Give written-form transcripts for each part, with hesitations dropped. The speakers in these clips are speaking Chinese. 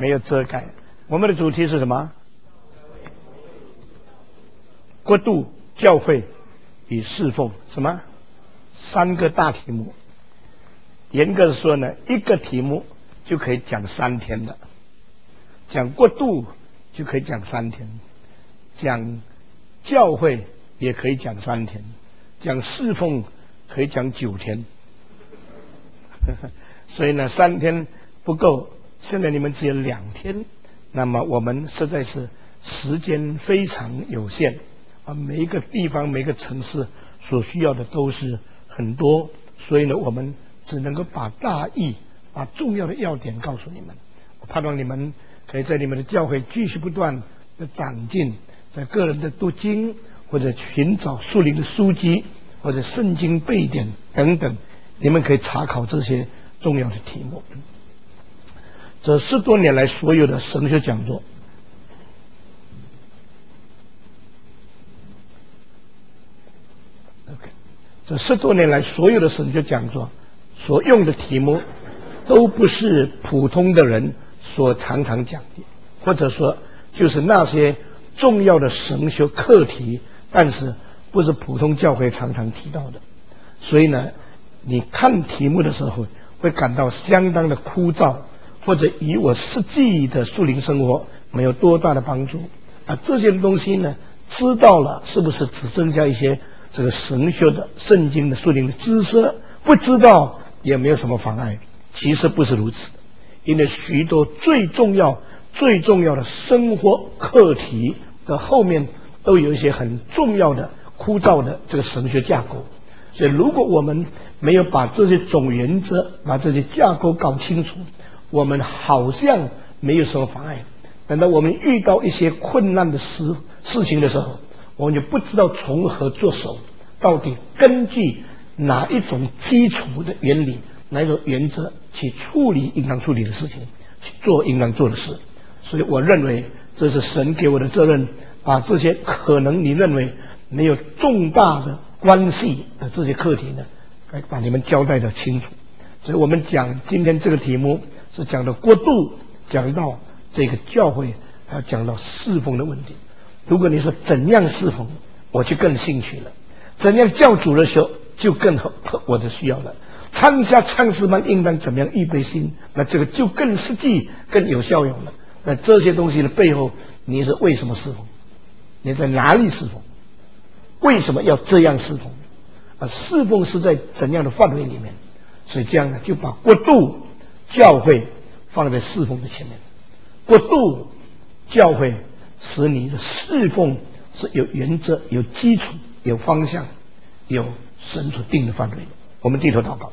没有遮盖。我们的主题是什么？国度、教会与侍奉，什么？3个大题目。严格的说呢，一个题目就可以讲3天了。讲国度就可以讲3天，讲教会也可以讲3天，讲侍奉可以讲9天。所以呢，3天不够，现在你们只有2天，那么我们实在是时间非常有限啊，每一个地方每个城市所需要的都是很多，所以呢我们只能够把大意把重要的要点告诉你们。我盼望你们可以在你们的教会继续不断的长进，在个人的读经或者寻找属灵的书籍或者圣经背典等等，你们可以查考这些重要的题目。这10多年来所有的神学讲座，这10多年来所有的神学讲座所用的题目都不是普通的人所常常讲的，或者说就是那些重要的神学课题，但是不是普通教会常常提到的。所以呢，你看题目的时候会感到相当的枯燥，或者以我实际的属灵生活没有多大的帮助啊。这些东西呢，知道了是不是只增加一些这个神学的圣经的属灵的知识？不知道也没有什么妨碍。其实不是如此，因为许多最重要的生活课题的后面都有一些很重要的枯燥的这个神学架构。所以如果我们没有把这些总原则把这些架构搞清楚，我们好像没有什么妨碍，等到我们遇到一些困难的事情的时候，我们就不知道从何着手，到底根据哪一种基础的原理哪一种原则去处理应当处理的事情，去做应当做的事。所以我认为这是神给我的责任，把这些可能你认为没有重大的关系的这些课题呢，来把你们交代的清楚。所以我们讲今天这个题目是讲到国度，讲到这个教会，还要讲到侍奉的问题。如果你说怎样侍奉，我就更兴趣了；怎样教主的时候就更合我的需要了。参加唱诗班应当怎么样预备心，那这个就更实际更有效用了。那这些东西的背后，你是为什么侍奉？你在哪里侍奉？为什么要这样侍奉？侍奉是在怎样的范围里面？所以这样呢，就把国度教会放在侍奉的前面。国度教会使你的侍奉是有原则、有基础、有方向、有神所定的范围。我们低头祷告。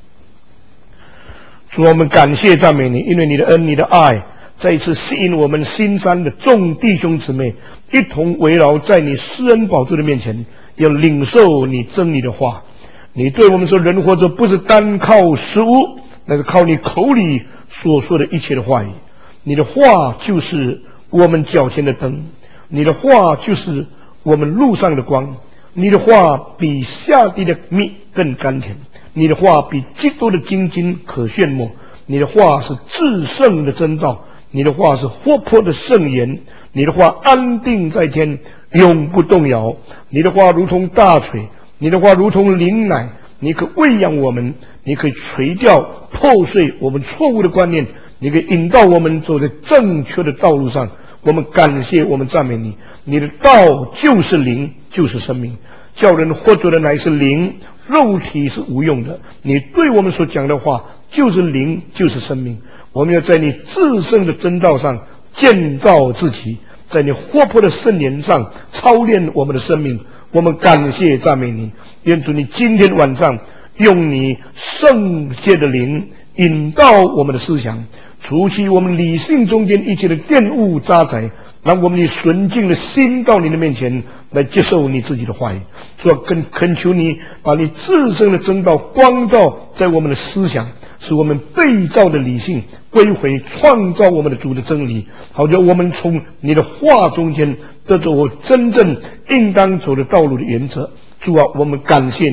主，我们感谢赞美你，因为你的恩、你的爱再一次吸引我们新山的众弟兄姊妹一同围绕在你施恩宝座的面前，要领受你真理的话。你对我们说，人活着不是单靠食物，那是靠你口里所说的一切的话语。你的话就是我们脚前的灯，你的话就是我们路上的光。你的话比下地的蜜更甘甜，你的话比基督的精金可炫目。你的话是至圣的真道，你的话是活泼的圣言，你的话安定在天，永不动摇。你的话如同大锤，你的话如同灵奶，你可喂养我们，你可以垂掉破碎我们错误的观念，你可以引导我们走在正确的道路上。我们感谢，我们赞美你。你的道就是灵，就是生命，叫人活着的乃是灵，肉体是无用的。你对我们所讲的话就是灵，就是生命。我们要在你至圣的真道上建造自己，在你活泼的圣言上操练我们的生命。我们感谢赞美你，愿主你今天晚上用你圣洁的灵引导我们的思想，除去我们理性中间一切的玷污渣滓，让我们以纯净的心到你的面前来接受你自己的话语。主啊，恳求你把你自身的真道光照在我们的思想，使我们被造的理性归回创造我们的主的真理，好叫我们从你的话中间得着我真正应当走的道路的原则。主啊，我们感谢你，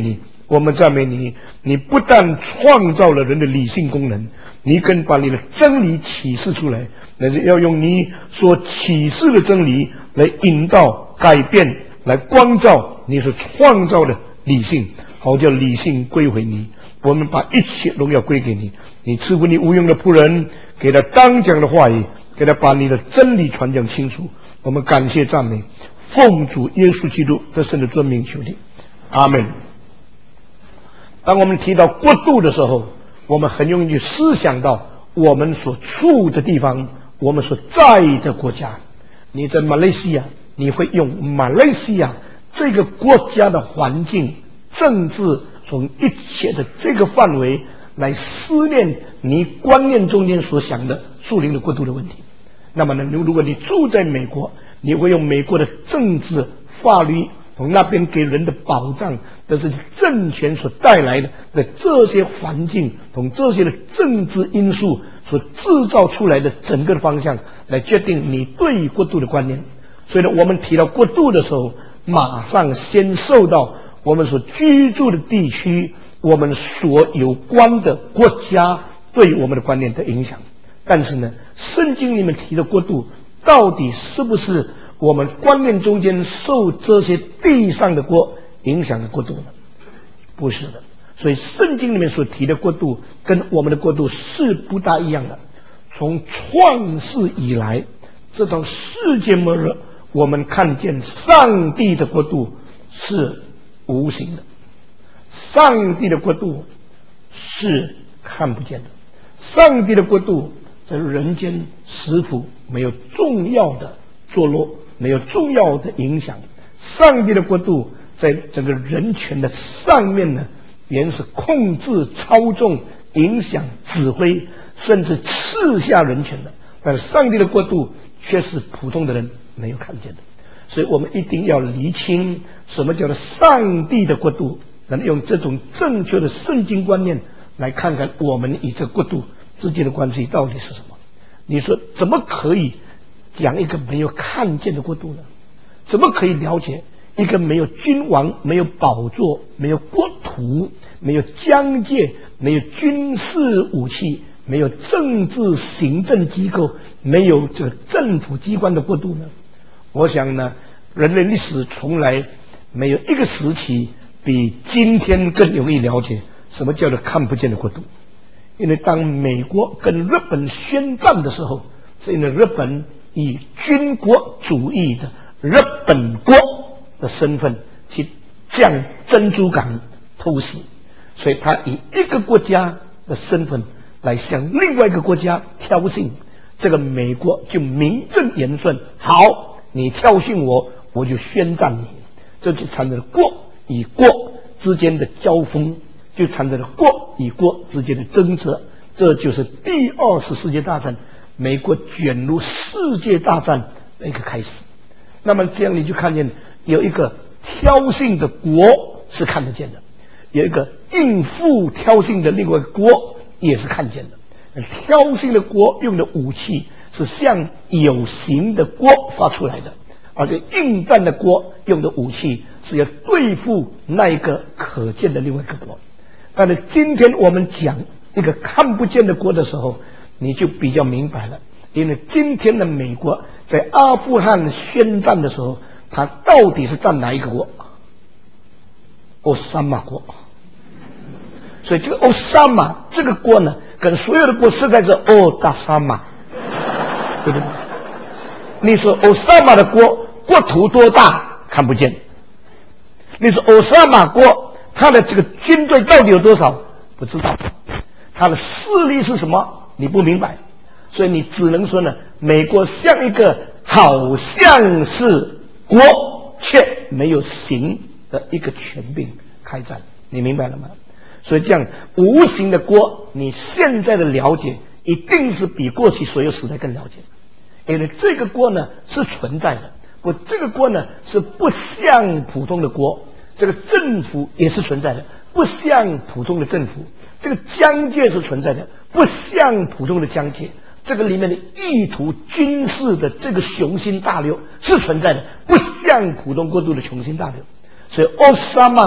我们赞美你，你不但创造了人的理性功能，你更把你的真理启示出来，那是要用你所启示的真理来引导、改变、来光照你所创造的理性，好叫理性归回你。我们把一切荣耀归给你，你赐福你无用的仆人，给他当讲的话语，给他把你的真理传讲清楚。我们感谢赞美，奉主耶稣基督得胜的尊名求你，阿门。当我们提到国度的时候，我们很容易去思想到我们所处的地方，我们所在的国家。你在马来西亚，你会用马来西亚这个国家的环境、政治，从一切的这个范围来思念你观念中间所想的属灵的国度的问题。那么呢，如果你住在美国，你会用美国的政治、法律，从那边给人的保障，这是政权所带来的这些环境，从这些的政治因素所制造出来的整个的方向，来决定你对于国度的观念。所以呢，我们提到国度的时候，马上先受到我们所居住的地区，我们所有关的国家对我们的观念的影响。但是呢，圣经里面提的国度，到底是不是我们观念中间受这些地上的国影响的国度呢？不是的。所以圣经里面所提的国度跟我们的国度是不大一样的。从创世以来，这到世界末日，我们看见上帝的国度是无形的，上帝的国度是看不见的，上帝的国度在人间似乎没有重要的坐落，没有重要的影响。上帝的国度在整个人权的上面呢，原是控制、操纵、影响、指挥，甚至赐下人权的。但是上帝的国度却是普通的人没有看见的。所以我们一定要厘清什么叫做上帝的国度，能用这种正确的圣经观念来看看我们与这国度之间的关系到底是什么。你说怎么可以讲一个没有看见的国度呢？怎么可以了解一个没有君王、没有宝座、没有国土、没有疆界、没有军事武器、没有政治行政机构、没有这个政府机关的国度呢？我想呢，人类历史从来没有一个时期比今天更容易了解什么叫做看不见的国度。因为当美国跟日本宣战的时候，是因为日本以军国主义的日本国的身份去将珍珠港偷袭，所以他以一个国家的身份来向另外一个国家挑衅，这个美国就名正言顺，好，你挑衅我，我就宣战你，这就产生了国与国之间的交锋，就产生了国与国之间的争执，这就是第二次世界大战美国卷入世界大战的一个开始。那么这样你就看见有一个挑衅的国是看得见的，有一个应付挑衅的另外一个国也是看见的。挑衅的国用的武器是向有形的国发出来的，而且应战的国用的武器是要对付那一个可见的另外一个国。但是今天我们讲一个看不见的国的时候，你就比较明白了。因为今天的美国在阿富汗宣战的时候，他到底是站哪一个国？奥沙马国。所以这个奥沙马这个国呢，跟所有的国实在是奥达沙马，对不对？你说奥沙马的国土多大？看不见。你说奥沙马国他的这个军队到底有多少？不知道。他的势力是什么？你不明白。所以你只能说呢，美国像一个好像是国却没有形的一个权柄开战，你明白了吗？所以这样无形的国，你现在的了解一定是比过去所有时代更了解，因为这个国呢是存在的，不，这个国呢是不像普通的国，这个政府也是存在的，不像普通的政府，这个疆界是存在的，不像普通的疆界，这个里面的意图军事的这个雄心大略是存在的，不像普通国度的雄心大略。所以奥沙马国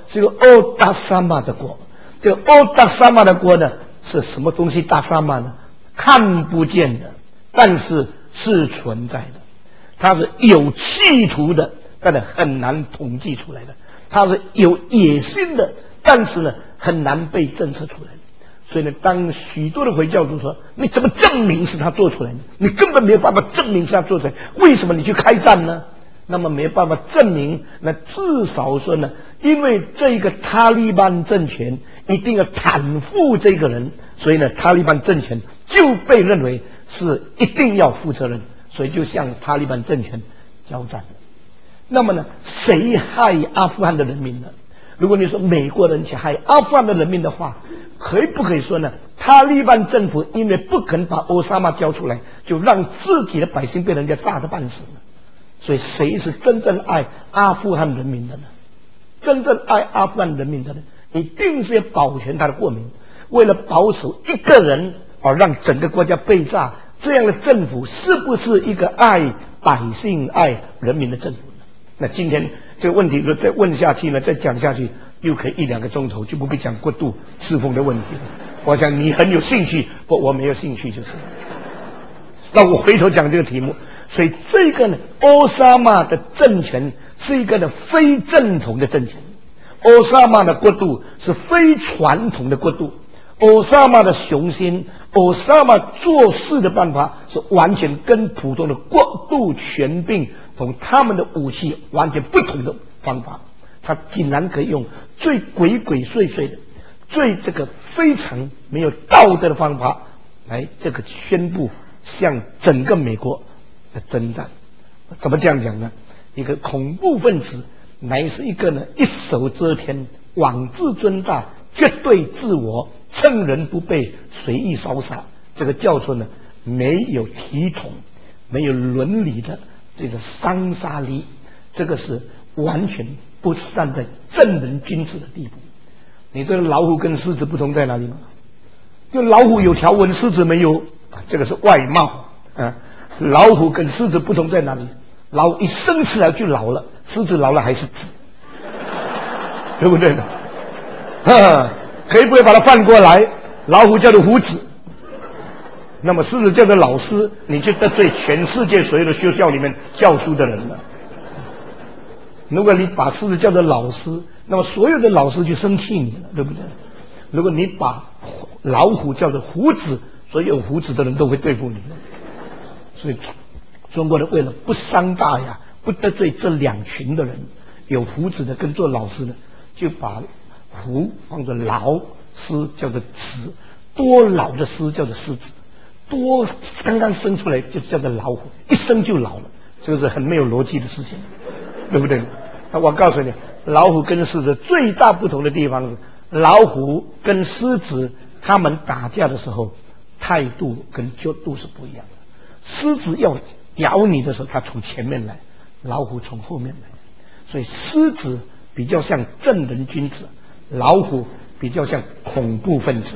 是一个欧达萨玛的国。这个欧达萨玛的国呢，是什么东西大萨玛呢？看不见的，但是是存在的。它是有企图的，但是很难统计出来的。它是有野心的，但是呢，很难被侦测出来的。所以呢，当许多的回教徒说：“你怎么证明是他做出来的？你根本没有办法证明是他做出来，为什么你去开战呢？”那么没有办法证明，那至少说呢，因为这个塔利班政权一定要袒护这个人，所以呢，塔利班政权就被认为是一定要负责任，所以就向塔利班政权交战了。那么呢，谁害阿富汗的人民呢？如果你说美国人去害阿富汗的人民的话，可不可以说呢？塔利班政府因为不肯把奥沙玛交出来，就让自己的百姓被人家炸得半死呢？所以谁是真正爱阿富汗人民的呢？真正爱阿富汗人民的呢，一定是要保全他的国民。为了保守一个人而让整个国家被炸，这样的政府是不是一个爱百姓、爱人民的政府呢？那今天这个问题如果再问下去呢，再讲下去，又可以1-2个钟头，就不必讲过度侍奉的问题了。我想你很有兴趣，不，我没有兴趣就是。那我回头讲这个题目。所以这个呢，奥沙玛的政权是一个呢非正统的政权，奥沙玛的国度是非传统的国度，奥沙玛的雄心，奥沙玛做事的办法是完全跟普通的国度权柄同他们的武器完全不同的方法。他竟然可以用最鬼鬼祟祟的、最这个非常没有道德的方法来这个宣布向整个美国的征战。怎么这样讲呢？一个恐怖分子乃是一个呢一手遮天、妄自尊大、绝对自我、趁人不备、随意烧杀，这个叫做呢没有体统、没有伦理的这个伤杀力，这个是完全不站在正人君子的地步。你这个老虎跟狮子不同在哪里吗？就老虎有条纹，狮子没有，这个是外貌啊。老虎跟狮子不同在哪里？老虎一生出来就老了，狮子老了还是子，对不对呢？可以不可以把它反过来？老虎叫做虎子，那么狮子叫做老师，你就得罪全世界所有的学校里面教书的人了。如果你把狮子叫做老师，那么所有的老师就生气你了，对不对？如果你把老虎叫做虎子，所有虎子的人都会对付你。所以中国人为了不伤大雅，不得罪这两群的人，有胡子的跟做老师的，就把虎放作老，狮叫做子，多老的狮叫做狮子，多刚刚生出来就叫做老虎，一生就老了，这个是很没有逻辑的事情，对不对？那我告诉你，老虎跟狮子最大不同的地方是，老虎跟狮子他们打架的时候，态度跟角度是不一样的。狮子要咬你的时候，它从前面来，老虎从后面来，所以狮子比较像正人君子，老虎比较像恐怖分子。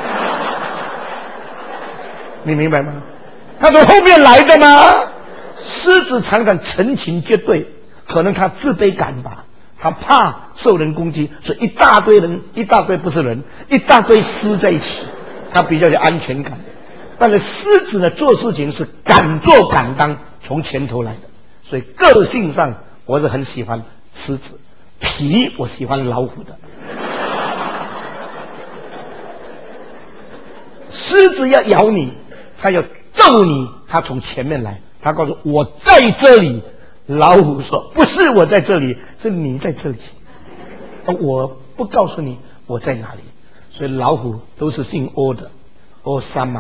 你明白吗？他从后面来的吗？狮子常常成群结队，可能他自卑感吧，他怕受人攻击，所以一大堆人，一大堆不是人，一大堆狮在一起，他比较有安全感。但是狮子呢，做事情是敢做敢当，从前头来的，所以个性上我是很喜欢狮子，皮我喜欢老虎的。狮子要咬你，他要揍你，他从前面来，他告诉我在这里。老虎说不是我在这里，是你在这里，我不告诉你我在哪里。所以老虎都是姓欧的，欧沙玛。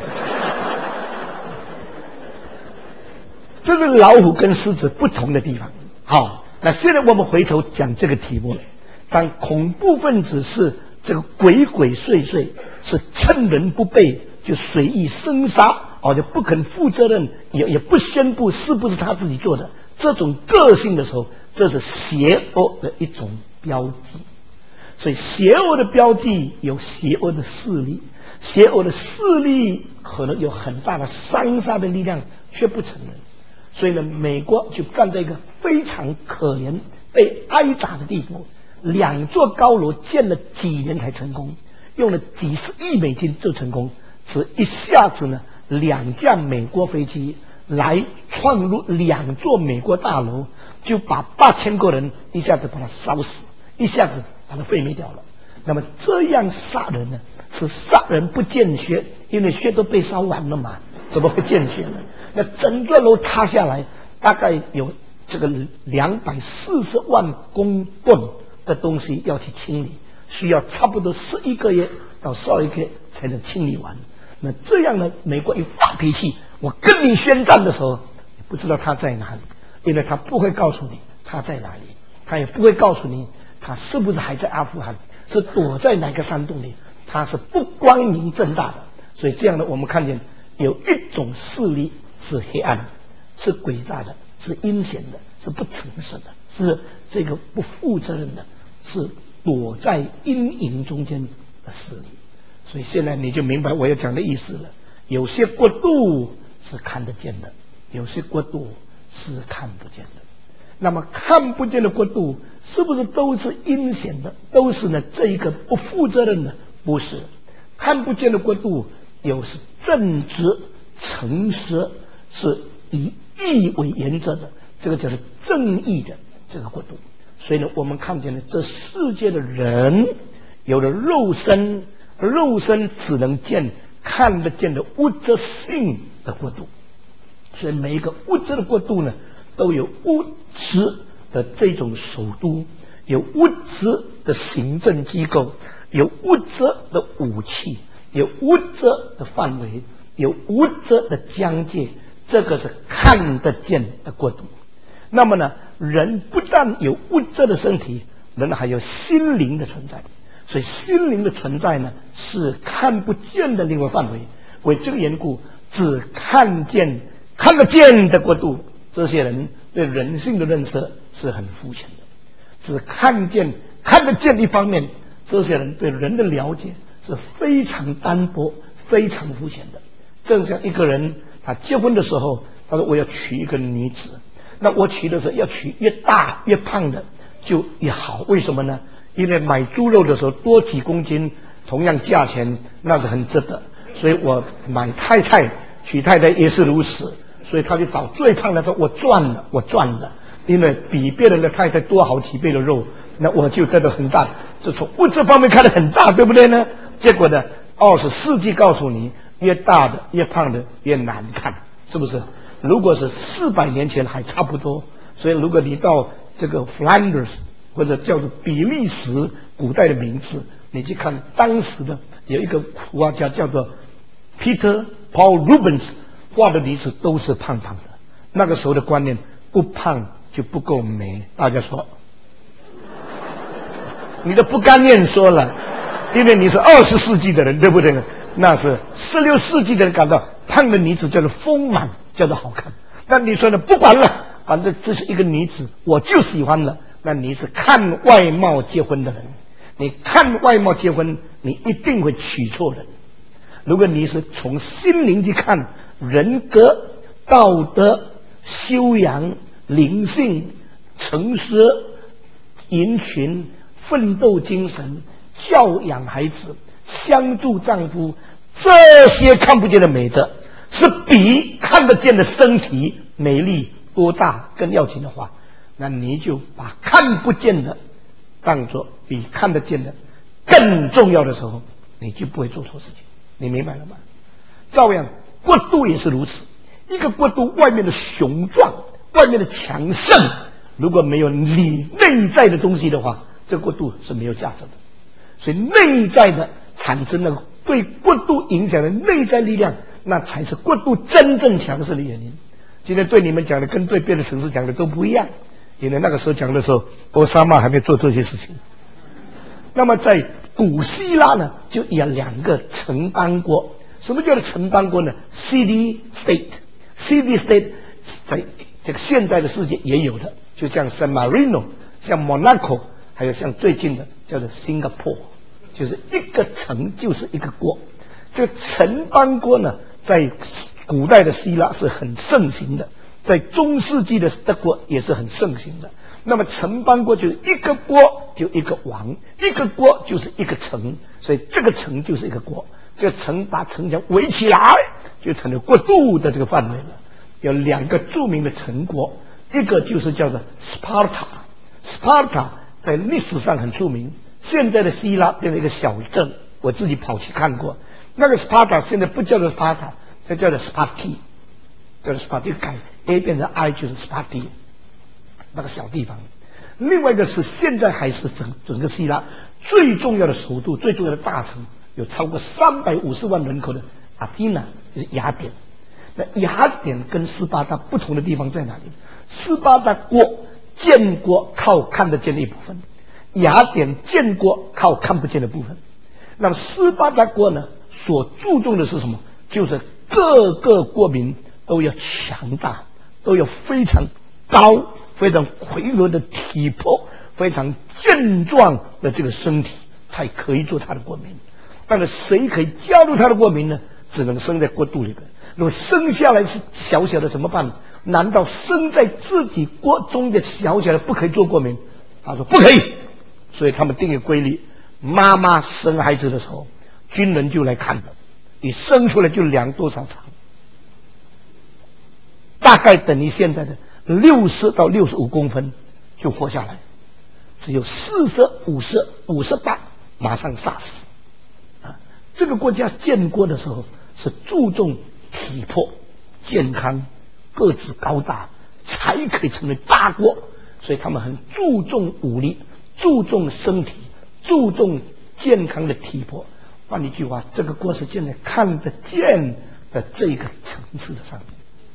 这是老虎跟狮子不同的地方。好，那现在我们回头讲这个题目了。当恐怖分子是这个鬼鬼祟祟，是趁人不备就随意生杀，就不肯负责任，也不宣布是不是他自己做的，这种个性的时候，这是邪恶的一种标记。所以邪恶的标记有邪恶的势力，邪恶的势力可能有很大的伤杀的力量，却不承认。所以呢，美国就站在一个非常可怜被挨打的地步。 2座高楼建了几年才成功，用了几十亿美金就成功，是一下子呢2架美国飞机来闯入2座美国大楼，就把8000个人一下子把他烧死，一下子把他废灭掉了。那么这样杀人呢，是杀人不见血，因为血都被烧完了嘛，怎么会见血呢？那整个楼塌下来，大概有这个240万公吨的东西要去清理，需要差不多11个月到12个月才能清理完。那这样呢，美国一发脾气，我跟你宣战的时候，你不知道他在哪里，因为他不会告诉你他在哪里，他也不会告诉你他是不是还在阿富汗，是躲在哪个山洞里，他是不光明正大的。所以这样呢，我们看见有一种势力是黑暗的，是诡诈的，是阴险的，是不诚实的，是这个不负责任的，是躲在阴影中间的势力。所以现在你就明白我要讲的意思了。有些国度是看得见的，有些国度是看不见的。那么看不见的国度是不是都是阴险的，都是呢这一个不负责任的？不是，看不见的国度有是正直诚实，是以义为原则的，这个就是正义的这个国度。所以呢，我们看见了这世界的人有了肉身，肉身只能见看得见的物质性的国度。所以每一个物质的国度呢，都有物质的这种首都，有物质的行政机构，有物质的武器，有物质的范围，有物质的疆界，这个是看得见的国度。那么呢，人不但有物质的身体，人还有心灵的存在。所以心灵的存在呢，是看不见的另外范围。为这个缘故，只看得见的国度，这些人对人性的认识是很肤浅的。只看得见一方面，这些人对人的了解是非常单薄、非常肤浅的。正像一个人他结婚的时候，他说我要娶一个女子，那我娶的时候要娶越大越胖的就越好，为什么呢？因为买猪肉的时候多几公斤，同样价钱那是很值得，所以我买太太娶太太也是如此。所以他就找最胖的，说我赚了，因为比别人的太太多好几倍的肉，那我就得到很大，就从物质方面看得很大，对不对呢？结果呢，20世纪告诉你，越大的越胖的越难看，是不是？如果是400年前还差不多。所以如果你到这个 Flanders 或者叫做比利时古代的名字，你去看当时的有一个画家叫做 Peter Paul Rubens， 画的女子都是胖胖的。那个时候的观念，不胖就不够美。大家说，你都不敢念说了，因为你是20世纪的人，对不对？那是16世纪的人感到胖的女子叫做丰满，叫做好看。那你说呢？不管了，反正这是一个女子，我就喜欢了。那你是看外貌结婚的人，你看外貌结婚，你一定会娶错人。如果你是从心灵去看，人格、道德、修养、灵性、诚实、迎群、奋斗精神、教养孩子、相助丈夫，这些看不见的美德，是比看得见的身体美丽多大更要紧的话，那你就把看不见的当作比看得见的更重要的时候，你就不会做错事情。你明白了吗？照样国度也是如此。一个国度外面的雄壮，外面的强盛，如果没有你内在的东西的话，这个国度是没有价值的。所以内在的产生了对国度影响的内在力量，那才是国度真正强势的原因。今天对你们讲的跟对别的城市讲的都不一样，因为那个时候讲的时候，奥沙玛还没做这些事情。那么在古希腊呢，就有2个城邦国。什么叫做城邦国呢？ City State。City State 在这个现在的世界也有的，就像 San Marino， 像 Monaco， 还有像最近的叫做 Singapore， 就是一个城就是一个国。这个城邦国呢，在古代的希腊是很盛行的，在中世纪的德国也是很盛行的。 那么城邦国就是一个国就一个王，一个国就是一个城，所以这个城就是一个国。这个城把城墙围起来，就成了国度的这个范围了。有两个著名的城国，一个就是叫做 Sparta，Sparta 在历史上很出名，现在的希腊变成一个小镇，我自己跑去看过。那个 Sparta 现在不叫做 Sparta， 现在叫做 Sparti， 叫做 Sparti， 改 A 变成 I 就是 Sparti， 那个小地方。另外一个是现在还是整个希腊最重要的首都，最重要的大城，有超过350万人口的阿提娜，就是雅典。那雅典跟斯巴达不同的地方在哪里？斯巴达国建国靠看得见的一部分，雅典建国靠看不见的部分。那么斯巴达国呢，所注重的是什么？就是各个国民都要强大，都要非常高、非常魁梧的体魄，非常健壮的这个身体，才可以做他的国民。但是谁可以加入他的国民呢？只能生在国度里边。如果生下来是小小的怎么办？难道生在自己国中的小小的不可以做国民？他说不可以。所以他们定个规律：妈妈生孩子的时候，军人就来看了，你生出来就量多少长，大概等于现在的60到65公分就活下来，只有40、50、58马上杀死。这个国家建国的时候是注重体魄、健康、个子高大，才可以成为大国。所以他们很注重武力，注重身体，注重健康的体魄。换一句话，这个国是现在看得见的这个层次的上面。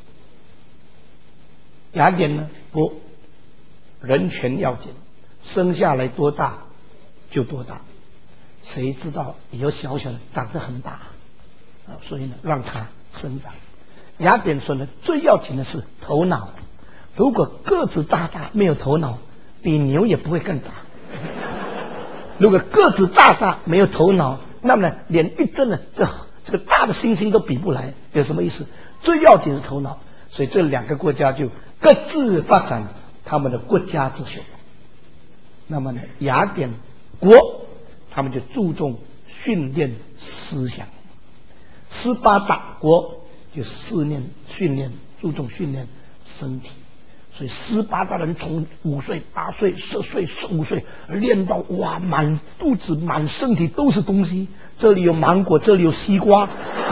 雅典呢，不，人权要紧，生下来多大就多大。谁知道以后小小的长得很大所以呢，让它生长。雅典说呢，最要紧的是头脑。如果个子大大没有头脑，比牛也不会更大。如果个子大大没有头脑，那么呢，连一只呢这个大的猩猩都比不来。有什么意思？最要紧是头脑。所以这两个国家就各自发展他们的国家之学。那么呢，雅典国他们就注重训练思想，斯巴达国就训练注重训练身体。所以斯巴达人从5岁、8岁、10岁、15岁练到哇，满肚子满身体都是东西，这里有芒果，这里有西瓜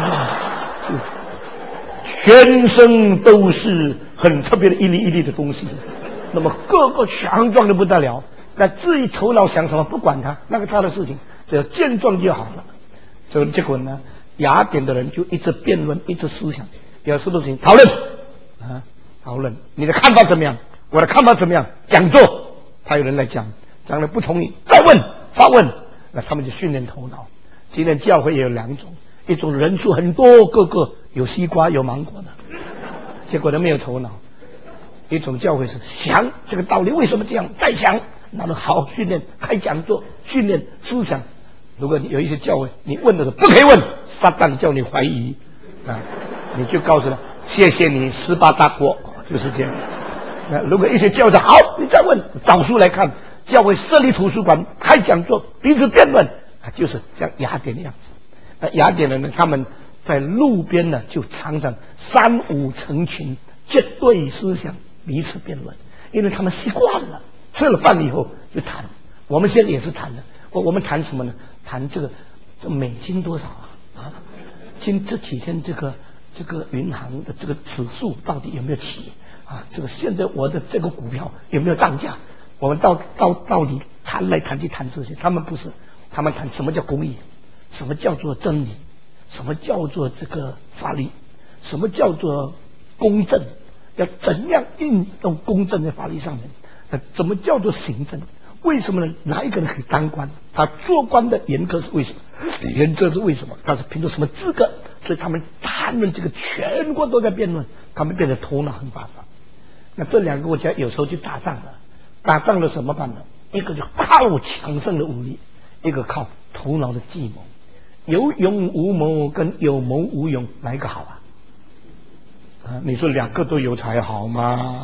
全身都是很特别的一粒一粒的东西，那么个个强壮的不得了。那至于头脑想什么不管他，那个他的事情，只要健壮就好了。所以结果呢，雅典的人就一直辩论，一直思想，有什么事情讨论讨论你的看法怎么样，我的看法怎么样，讲座还有人来讲了不同意再问发问，那他们就训练头脑。今天教会也有2种，一种人数很多，个个有西瓜有芒果的，结果呢没有头脑；一种教会是想这个道理为什么这样，再想，那么好好训练，开讲座训练思想。如果有一些教会你问的时候不可以问，撒旦叫你怀疑你就告诉他谢谢你斯巴达国，就是这样。那如果一些教会说好你再问，找书来看，教会设立图书馆开讲座彼此辩论就是像雅典的样子。那雅典人呢，他们在路边呢就常常3、5成群结对思想彼此辩论，因为他们习惯了，吃了饭以后就谈。我们现在也是谈的，我们谈什么呢？谈这个美金多少这几天这个银行的这个指数到底有没有起这个现在我的这个股票有没有涨价？我们到底谈来谈去谈这些，他们不是，他们谈什么叫公义，什么叫做真理，什么叫做这个法律，什么叫做公正，要怎样运用公正的法律上面，怎么叫做行政？为什么呢？哪一个人可以当官？他做官的原则是为什么？原则是为什么？他是凭着什么资格？所以他们谈论这个，全国都在辩论，他们变得头脑很发达。那这2个国家有时候就打仗了，打仗了怎么办呢？一个就靠强盛的武力，一个靠头脑的计谋。有勇无谋跟有谋无勇哪一个好你说2个都有才好吗？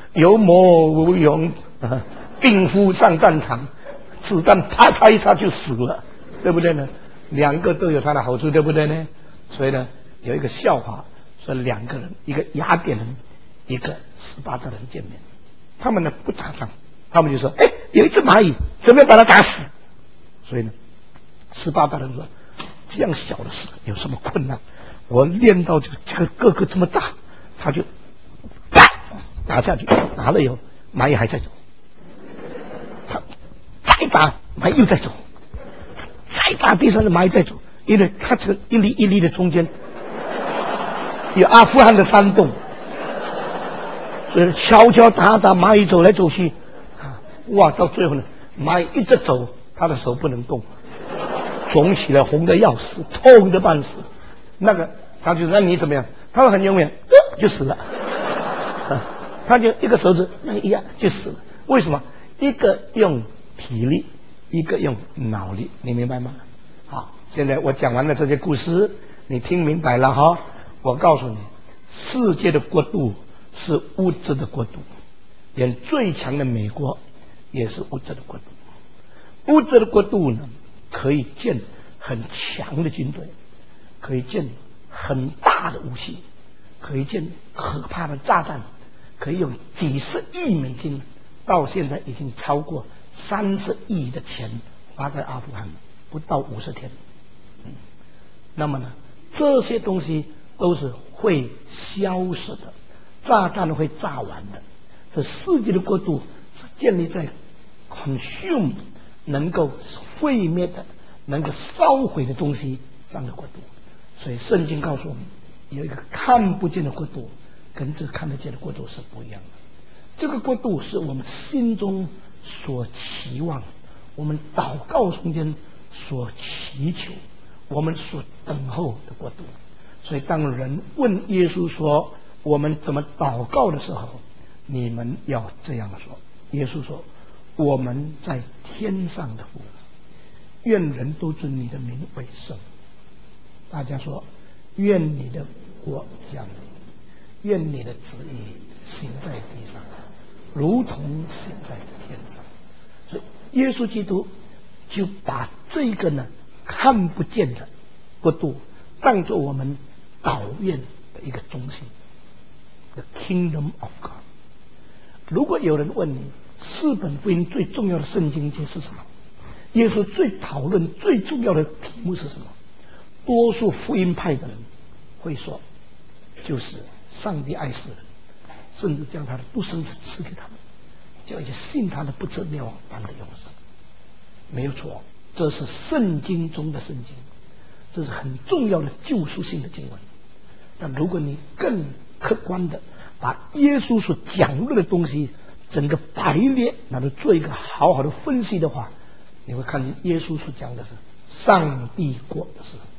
有谋无勇，病夫上战场，子弹啪嚓一擦就死了，对不对呢？两个都有它的好处，对不对呢？所以呢，有一个笑话，说两个人，一个雅典人，一个斯巴达人见面，他们呢不打仗，他们就说：“哎，有一只蚂蚁，准备把它打死。”所以呢，斯巴达人说：“这样小的事有什么困难？我练到这个个个这么大，他就啪打下去，打了以后，蚂蚁还在走，他再打，蚂蚁又在走。”再打地上的蚂蚁在走，因为它这个一粒一粒的中间有阿富汗的山洞，所以敲敲打打蚂蚁走来走去，哇，到最后呢，蚂蚁一直走，他的手不能动，肿起来，红的要死，痛的半死。那个他就那你怎么样？他说很永远，就死了，他就一个手指那一样就死了。为什么？一个用体力。一个用脑力，你明白吗？好，现在我讲完了这些故事，你听明白了哈？我告诉你，世界的国度是物质的国度，连最强的美国也是物质的国度。物质的国度呢，可以建很强的军队，可以建很大的武器，可以建可怕的炸弹，可以用几十亿美金，到现在已经超过30亿的钱花在阿富汗，不到50天。那么呢，这些东西都是会消失的，炸弹会炸完的。这世界的国度是建立在 consume 能够毁灭的、能够烧毁的东西上的国度。所以圣经告诉我们，有一个看不见的国度，跟这看得见的国度是不一样的。这个国度是我们心中所期望，我们祷告中间所祈求，我们所等候的国度。所以当人问耶稣说我们怎么祷告的时候，你们要这样说。耶稣说，我们在天上的父，愿人都尊你的名为圣。大家说，愿你的国降临，愿你的旨意行在地上，如同行在天上。所以耶稣基督就把这个呢看不见的国度当作我们祷愿的一个中心 ，The Kingdom of God。如果有人问你4本福音最重要的圣经节是什么，耶稣最讨论最重要的题目是什么？多数福音派的人会说，就是上帝爱世人，甚至将他的独生子赐给他们，叫一些信他的不至灭亡，反得永生。没有错，这是圣经中的圣经，这是很重要的救赎性的经文。但如果你更客观的把耶稣所讲论的东西整个排列，然后做一个好好的分析的话，你会看见耶稣所讲的是上帝国的事。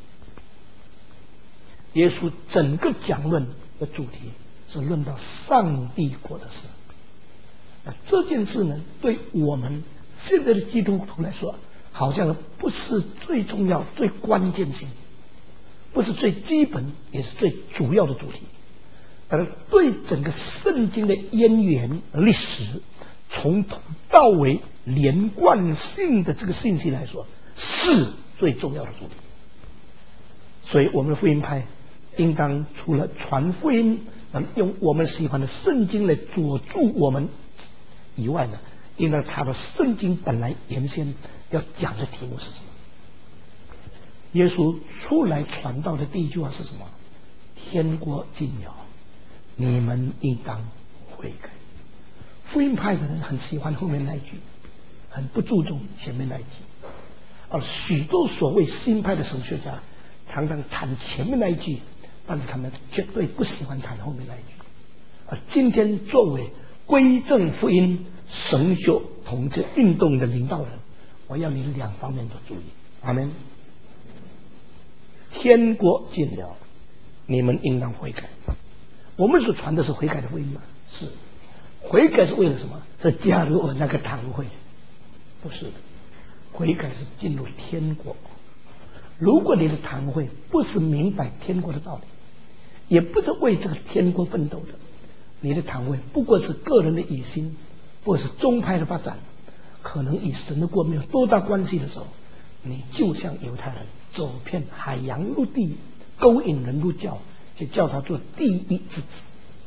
耶稣整个讲论的主题是论到上帝国的事。那这件事呢，对我们现在的基督徒来说，好像不是最重要、最关键性，不是最基本，也是最主要的主题。但是对整个圣经的渊源、历史，从头到尾连贯性的这个信息来说，是最重要的主题。所以我们的福音派应当除了传福音，用我们喜欢的圣经来佐助我们以外呢，应当查到圣经本来原先要讲的题目是什么。耶稣出来传道的第一句话是什么？天国近了，你们应当悔改。福音派的人很喜欢后面那一句，很不注重前面那一句。而许多所谓新派的神学家常常谈前面那一句，但是他们绝对不喜欢谈后面那一句。而今天作为归正福音神学统治运动的领导人，我要你2方面都注意。阿们。天国近了，你们应当悔改。我们所传的是悔改的福音吗？是。悔改是为了什么？是加入我那个堂会？不是的。悔改是进入天国。如果你的堂会不是明白天国的道理，也不是为这个天国奋斗的， 你的堂会不过是个人的野心，或是宗派的发展，可能与神的国没有多大关系的时候，你就像犹太人走遍海洋陆地，勾引人入教，就叫他做地狱之子。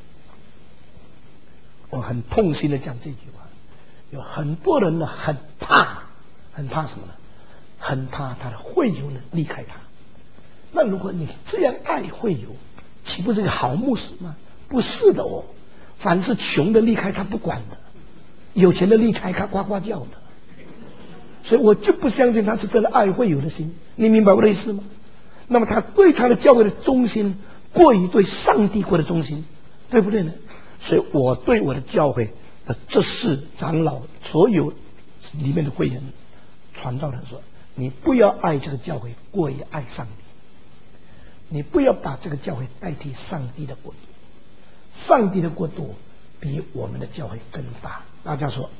我很痛心的讲这句话，有很多人呢很怕什么呢？很怕他的会友呢离开他。那如果你这样爱会友，岂不是个好牧师吗？不是的哦，凡是穷的离开他不管的，有钱的离开他呱呱叫的。所以我就不相信他是真的爱会友的心，你明白我的意思吗？那么他对他的教会的忠心过于对上帝国的忠心，对不对呢？所以我对我的教会的这事长老所有里面的会员传道人说，你不要爱这个教会过于爱上帝，你不要把这个教会代替上帝的国度，上帝的国度比我们的教会更大。大家说，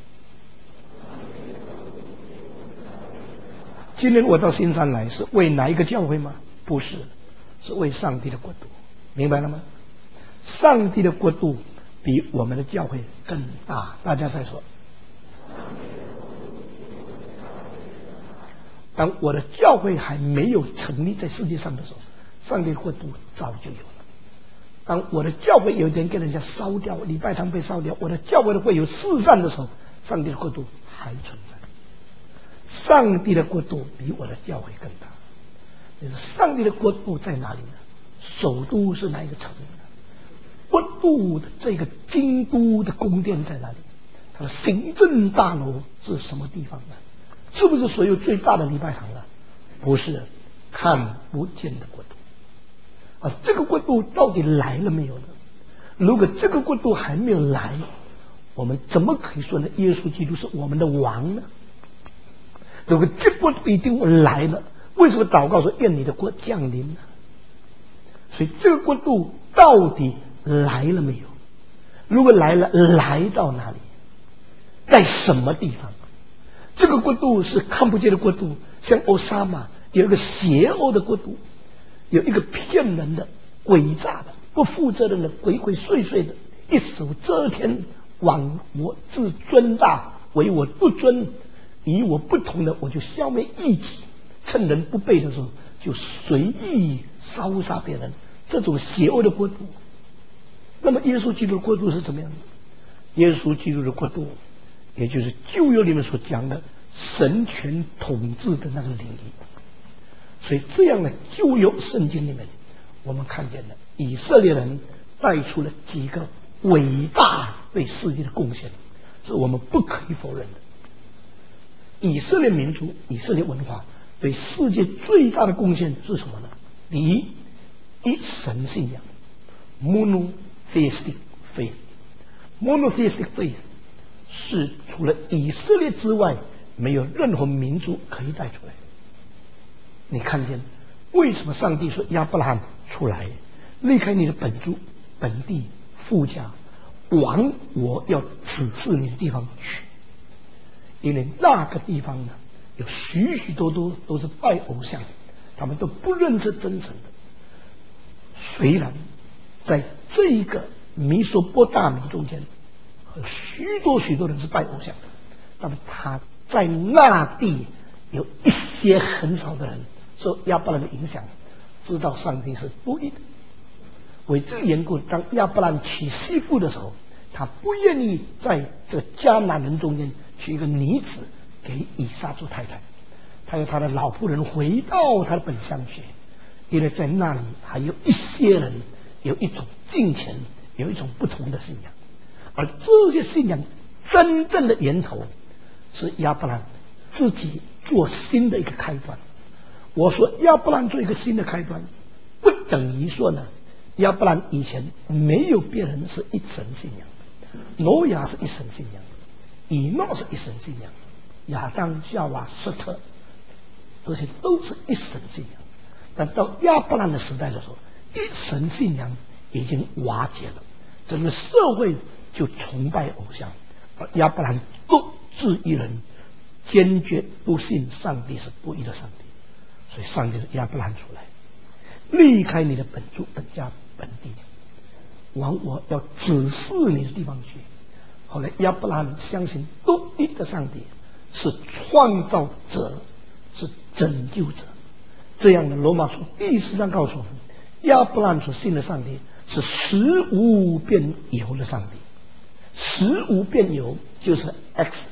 今天我到新山来是为哪一个教会吗？不是，是为上帝的国度，明白了吗？上帝的国度比我们的教会更大。大家再说，当我的教会还没有成立在世界上的时候，上帝的国度早就有了。当我的教会有一天给人家烧掉，礼拜堂被烧掉，我的教会会有四散的时候，上帝的国度还存在。上帝的国度比我的教会更大。上帝的国度在哪里呢？首都是哪一个城呢？国度的这个京都的宫殿在哪里？它的行政大楼是什么地方呢？是不是所有最大的礼拜堂啊？不是，看不见的国度。这个国度到底来了没有呢？如果这个国度还没有来，我们怎么可以说呢？耶稣基督是我们的王呢？如果这国度一定来了，为什么祷告说愿你的国降临呢？所以这个国度到底来了没有？如果来了，来到哪里？在什么地方？这个国度是看不见的国度，像奥沙玛有一个邪恶的国度，有一个骗人的、诡诈的、不负责任的、鬼鬼祟祟的，一手遮天，枉我自尊大，唯我不尊，与我不同的我就消灭异己，趁人不备的时候就随意烧杀别人，这种邪恶的国度。那么耶稣基督的国度是怎么样的？耶稣基督的国度也就是旧约里面所讲的神权统治的那个领域。所以这样的旧约圣经里面，我们看见了以色列人带出了几个伟大对世界的贡献，是我们不可以否认的。以色列民族、以色列文化对世界最大的贡献是什么呢？第一神信仰 monotheistic faith。monotheistic faith 是除了以色列之外没有任何民族可以带出来。你看见为什么上帝说亚伯拉罕出来，离开你的本族本地父家，往我要指示你的地方去？因为那个地方呢，有许许多多都是拜偶像，他们都不认识真神的。虽然在这一个弥索波大米中间，许多人是拜偶像的，那么他在那地有一些很少的人受亚伯兰的影响，知道上帝是独一的。为这个缘故，当亚伯兰娶媳妇的时候，他不愿意在这个迦南人中间娶一个女子给以撒做太太，他要他的老仆人回到他的本乡去，因为在那里还有一些人有一种敬虔，有一种不同的信仰，而这些信仰真正的源头是亚伯兰自己做新的一个开端。我说亚伯兰做一个新的开端，不等于说呢亚伯兰以前没有别人是一神信仰的。挪亚是一神信仰，以诺是一神信仰，亚当夏娃瑟特这些都是一神信仰。但到亚伯兰的时代的时候，一神信仰已经瓦解了，整个社会就崇拜偶像，而亚伯兰独自一人坚决不信上帝是独一的上帝。所以上帝是亚伯兰出来，离开你的本族本家本地， 往我要指示你的地方去。后来亚伯拉罕相信独一的上帝是创造者，是拯救者。这样的罗马书第4章告诉我们，亚伯拉罕所信的上帝是使无变有的上帝。使无变有就是 ex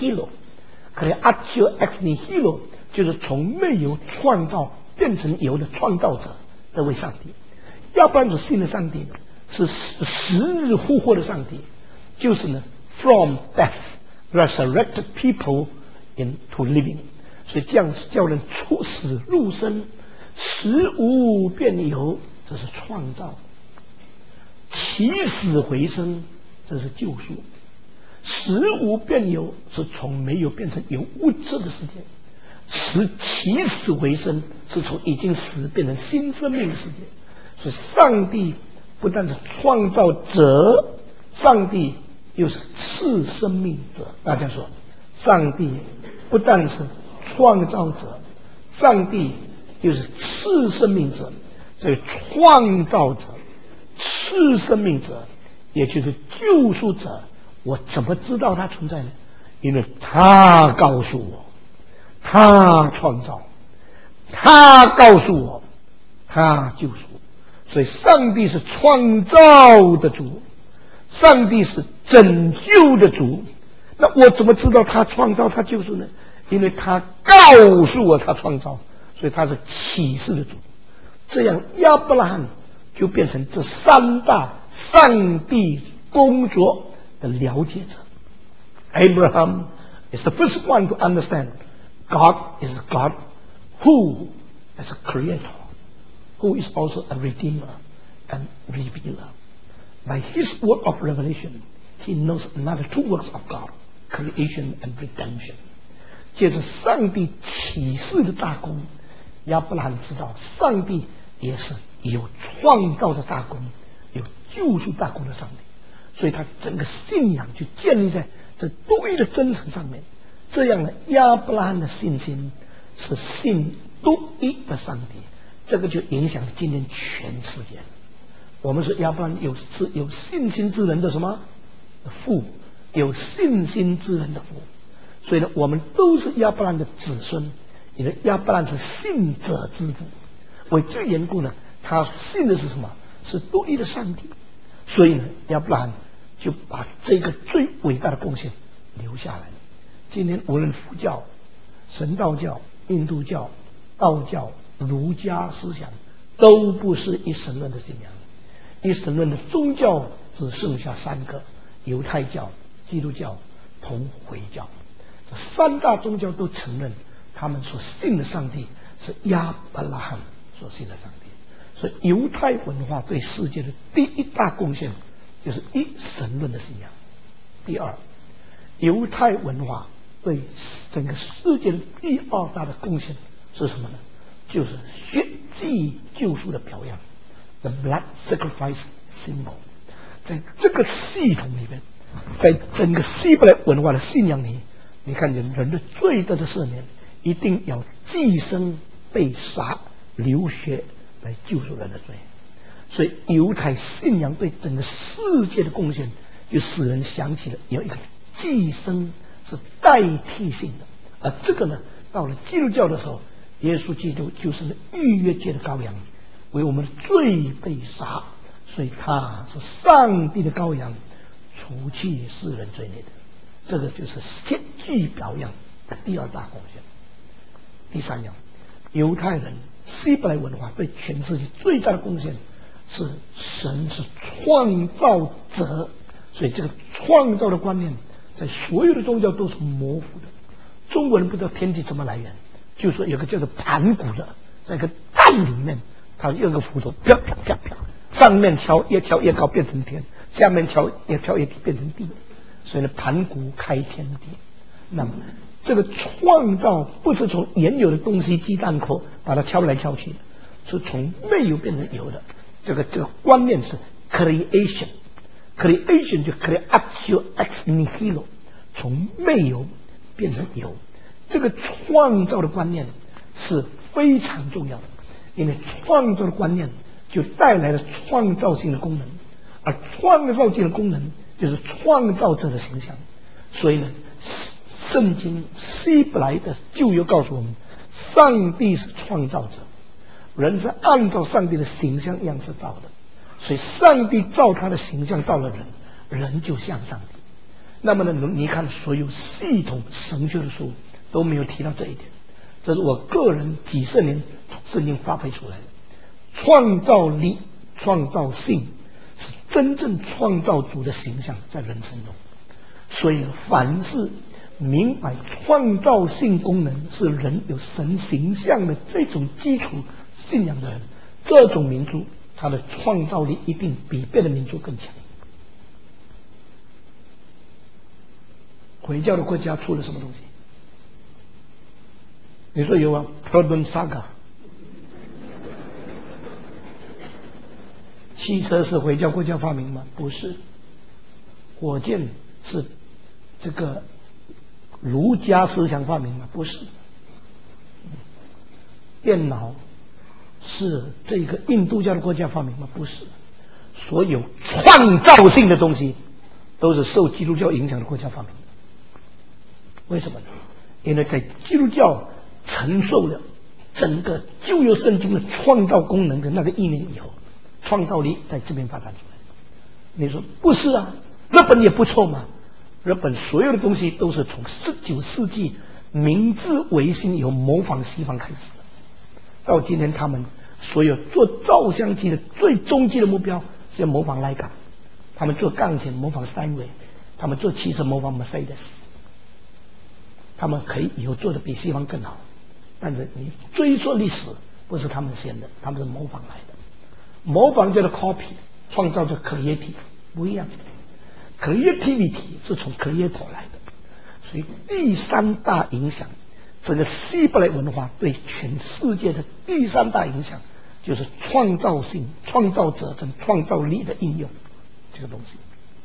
nihilo，creatio ex nihilo 就是从没有创造变成有的创造者，这位上帝。亚伯拉罕所信的上帝呢，是时日复活的上帝，就是呢 from death resurrected people into living， 所以这样叫人出死入生，使无变有，这是创造；起死回生，这是救赎；使无变有，是从没有变成有物质的世界；起死回生，是从已经死变成新生命的世界。所以上帝不但是创造者，上帝又是赐生命者。大家说，上帝不但是创造者，上帝又是赐生命者。所以创造者、赐生命者，也就是救赎者，我怎么知道他存在呢？因为他告诉我，他创造，他告诉我，他救赎。所以上帝是创造的主，上帝是拯救的主。那我怎么知道他创造他救赎呢？因为他告诉我他创造，所以他是启示的主。这样亚伯拉罕就变成这3大上帝工作的了解者。 Abraham is the first one to understand God is God who is a creator，who is also a redeemer and revealer. By his work of revelation, he knows another 2 works of God, creation and redemption. 借着上帝启示的大功，亚伯拉罕知道上帝也是有创造的大功，有救赎大功的上帝，所以他整个信仰就建立在这独一的真诚上面。这样的亚伯拉罕的信心是信独一的上帝，这个就影响今天全世界。我们说亚伯拉罕是有信心之人的什么父，有信心之人的父。所以呢，我们都是亚伯拉罕的子孙，因为亚伯拉罕是信者之父。为这缘故呢，他信的是什么？是独一的上帝。所以呢，亚伯拉罕就把这个最伟大的贡献留下来了。今天无论佛教、神道教、印度教、道教、儒家思想，都不是一神论的信仰。一神论的宗教只剩下3个：犹太教、基督教同回教。这3大宗教都承认他们所信的上帝是亚伯拉罕所信的上帝。所以犹太文化对世界的第一大贡献就是一神论的信仰。第二，犹太文化对整个世界的第2大的贡献是什么呢？就是血祭救赎的表扬， The blood sacrifice symbol。 在这个系统里面，在整个希伯来文化的信仰里，你看见人的罪得的赦免一定要寄生被杀流血来救赎人的罪。所以犹太信仰对整个世界的贡献，就使人想起了有一个寄生是代替性的。而这个呢，到了基督教的时候，耶稣基督就是那逾越界的羔羊，为我们的罪被杀，所以他是上帝的羔羊，除去世人罪孽的。这个就是血祭表扬的第2大贡献。第3样，犹太人希伯来文化对全世界最大的贡献是神是创造者，所以这个创造的观念在所有的宗教都是模糊的。中国人不知道天地怎么来源，就说有个叫做盘古的，在一个蛋里面，它有个斧头飘飘飘飘，上面敲越敲越高变成天，下面敲越敲越低变成地，所以呢，盘古开天地。那么这个创造不是从原有的东西鸡蛋壳把它敲来敲去的，是从没有变成有的。这个观念是 creation 就 creatio ex nihilo， 从没有变成有。这个创造的观念是非常重要的，因为创造的观念就带来了创造性的功能， 而创造性的功能就是创造者的形象。所以呢，圣经希伯来的旧约告诉我们，上帝是创造者，人是按照上帝的形象样式造的，所以上帝照他的形象造了人，人就像上帝。那么呢，你看所有系统神学的书都没有提到这一点，这是我个人几十年圣经发挥出来的。创造力、创造性是真正创造主的形象在人生中。所以凡是明白创造性功能是人有神形象的这种基础信仰的人，这种民族他的创造力一定比别的民族更强。回教的国家出了什么东西？你说有啊 ，Proton Saga。汽车是回教国家发明吗？不是。火箭是这个儒家思想发明吗？不是。电脑是这个印度教的国家发明吗？不是。所有创造性的东西都是受基督教影响的国家发明的。为什么呢？因为在基督教承受了整个旧约圣经的创造功能的那个意念以后，创造力在这边发展出来。你说不是啊？日本也不错嘛。日本所有的东西都是从19世纪明治维新以后模仿西方开始的，到今天他们所有做照相机的最终极的目标是要模仿徕卡，他们做钢琴模仿Steinway，他们做汽车模仿 Mercedes， 他们可以以后做的比西方更好。但是你追溯历史，不是他们先的，他们是模仿来的。模仿叫做 copy， 创造叫 creative， 不一样。creativity 是从 creator 来的。所以第三大影响，整个希伯来文化对全世界的第三大影响，就是创造性、创造者跟创造力的应用这个东西。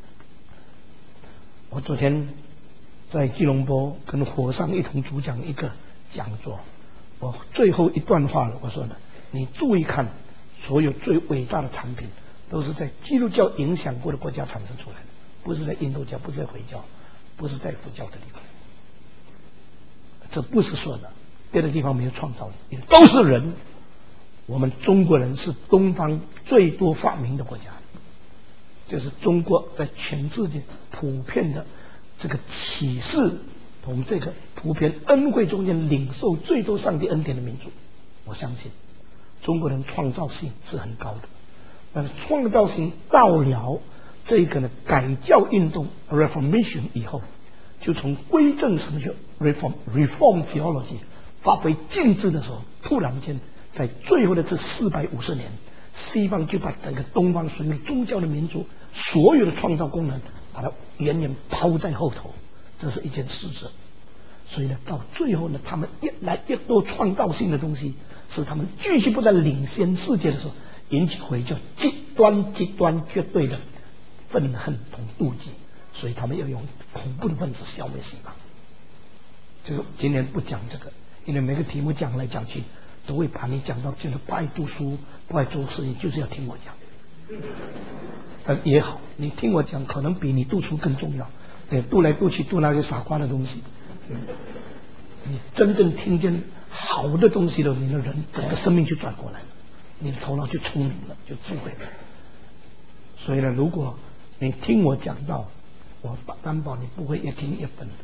我昨天在吉隆坡跟火上一同主讲一个讲座，我最后一段话了，我说呢，你注意看，所有最伟大的产品都是在基督教影响过的国家产生出来的，不是在印度教，不是在回教，不是在佛教的地方。这不是说的别的地方没有创造力，都是人。我们中国人是东方最多发明的国家，就是中国在全世界普遍的这个启示同这个普遍恩惠中间领受最多上帝恩典的民族。我相信中国人创造性是很高的，但是创造性到了这个呢改教运动 Reformation 以后，就从归正神学 Reform Theology 发挥尽致的时候，突然间在最后的这450年，西方就把整个东方所有宗教的民族所有的创造功能把它远远抛在后头，这是一件事实。所以呢，到最后呢，他们越来越多创造性的东西，使他们继续不断领先世界的时候，引起回教极端绝对的愤恨同妒忌，所以他们要用恐怖的分子消灭西方。这个今天不讲这个，因为每个题目讲来讲去都会把你讲到觉得不爱读书、不爱做事，就是要听我讲。也好，你听我讲可能比你读书更重要。对，读来读去读那些傻瓜的东西。你真正听见好的东西了，你的人整个生命就转过来了，你的头脑就聪明了，就智慧了。所以呢，如果你听我讲到，我担保你不会越听越笨的。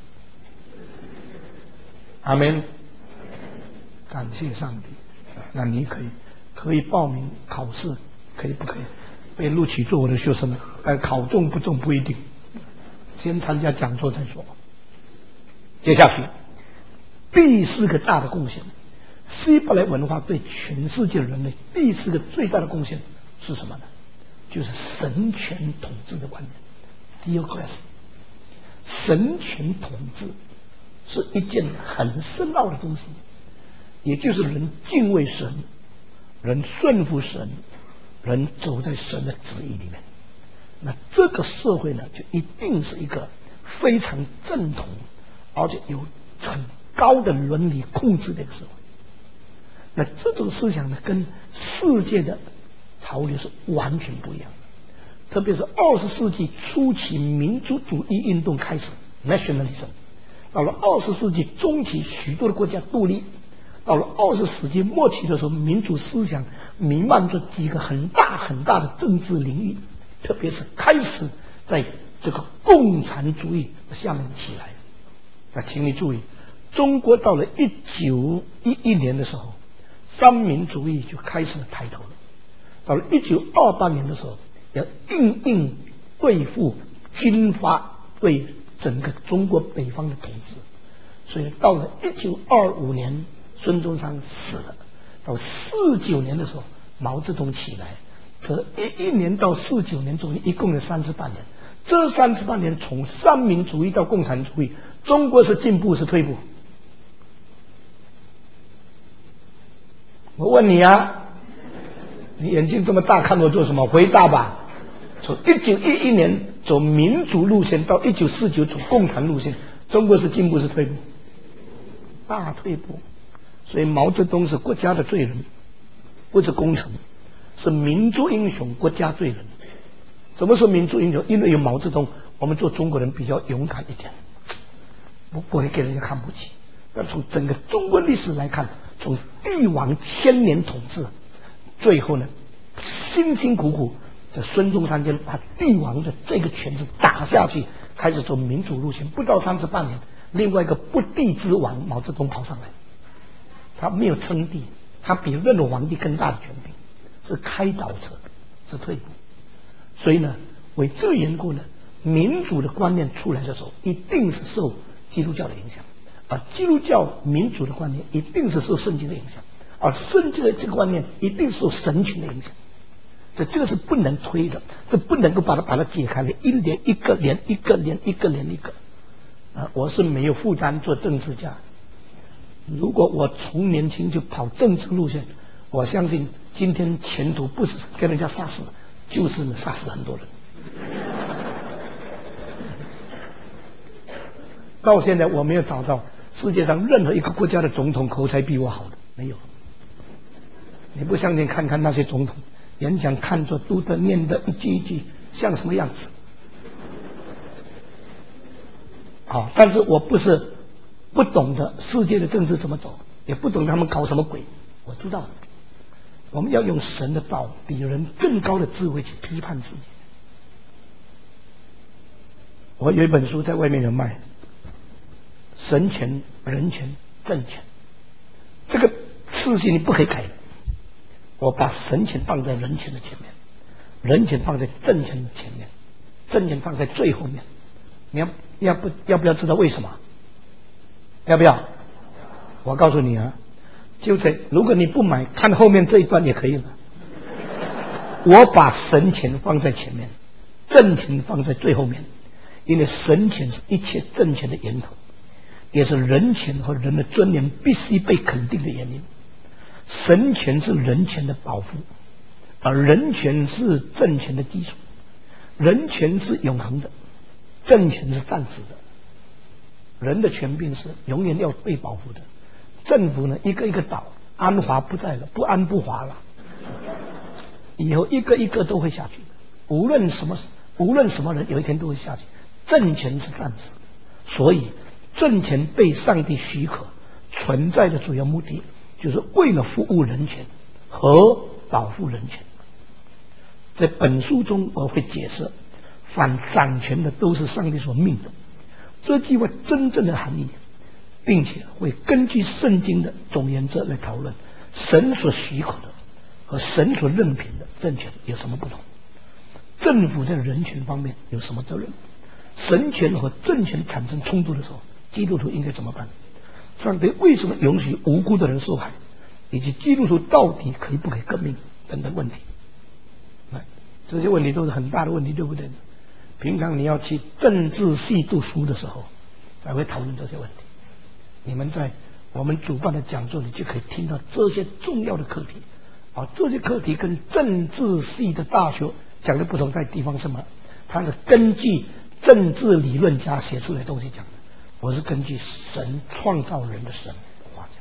阿们。感谢上帝。那你可以报名考试，可以不可以被录取做我的学生？考中不中不一定，先参加讲座再说。接下去，第四个大的贡献，希伯来文化对全世界人类第四个最大的贡献是什么呢？就是神权统治的观念 ，theocracy。神权统治是一件很深奥的东西，也就是人敬畏神，人顺服神，人走在神的旨意里面。那这个社会呢，就一定是一个非常正统，而且有很高的伦理控制的一个社会。那这种思想呢，跟世界的潮流是完全不一样的。 特别是20世纪初期民族主义运动开始 nationalism， 到了20世纪中期许多的国家独立，到了20世纪末期的时候，民主思想弥漫着几个很大很大的政治领域，特别是开始在这个共产主义下面起来。那请你注意，中国到了1911年的时候，三民主义就开始抬头了。到了1928年的时候，要硬对付军阀对整个中国北方的统治，所以到了1925年，孙中山死了。到49年的时候，毛泽东起来。这11年到49年中一共有38年。这38年从三民主义到共产主义，中国是进步是退步？我问你啊，你眼睛这么大看我做什么？回答吧。从1911年走民主路线到1949走共产路线，中国是进步是退步？大退步。所以毛泽东是国家的罪人，不是功臣，是民族英雄，国家罪人。什么是民族英雄？因为有毛泽东，我们做中国人比较勇敢一点，不会给人家看不起。但从整个中国历史来看，从帝王1000年统治，最后呢，辛辛苦苦这孙中山就把帝王的这个权势打下去，开始走民主路线。不到38年，另外一个不帝之王毛泽东跑上来，他没有称帝，他比任何皇帝更大的权柄，是开倒车，是退步。所以呢，为这个缘故呢，民主的观念出来的时候，一定是受基督教的影响，而基督教民主的观念一定是受圣经的影响，而圣经的这个观念一定受神权的影响。所以这个是不能推的，是不能够把它解开的，一个连一个。我是没有负担做政治家。如果我从年轻就跑政治路线，我相信今天前途不是跟人家杀死，就是杀死很多人。到现在我没有找到世界上任何一个国家的总统口才比我好的，没有。你不相信看看那些总统演讲，看着读的念的一句一句像什么样子。好，但是我不是不懂得世界的政治怎么走，也不懂他们搞什么鬼，我知道我们要用神的道比人更高的智慧去批判世界。我有一本书在外面有卖，神权、人权、政权，这个次序你不可以改的。我把神权放在人权的前面，人权放在政权的前面，政权放在最后面。你要不要知道为什么？要不要？我告诉你啊，就是如果你不买，看后面这一段也可以了。我把神权放在前面，政权放在最后面，因为神权是一切政权的源头，也是人权和人的尊严必须被肯定的原因。神权是人权的保护，而人权是政权的基础。人权是永恒的，政权是暂时的。人的权柄是永远要被保护的。政府呢，一个一个倒，安华不在了，不安不华了，以后一个一个都会下去的。无论什么人，有一天都会下去。政权是暂时的，所以政权被上帝许可存在的主要目的，就是为了服务人权和保护人权。在本书中我会解释，反掌权的都是上帝所命的这句话真正的含义，并且会根据圣经的总原则来讨论神所许可的和神所任凭的政权有什么不同，政府在人权方面有什么责任，神权和政权产生冲突的时候，基督徒应该怎么办？上帝为什么允许无辜的人受害，以及基督徒到底可以不可以革命等等问题。这些问题都是很大的问题，对不对？平常你要去政治系读书的时候才会讨论这些问题。你们在我们主办的讲座里就可以听到这些重要的课题。这些课题跟政治系的大学讲的不同在地方什么？它是根据政治理论家写出来的东西讲的，我是根据神创造人的神的话讲。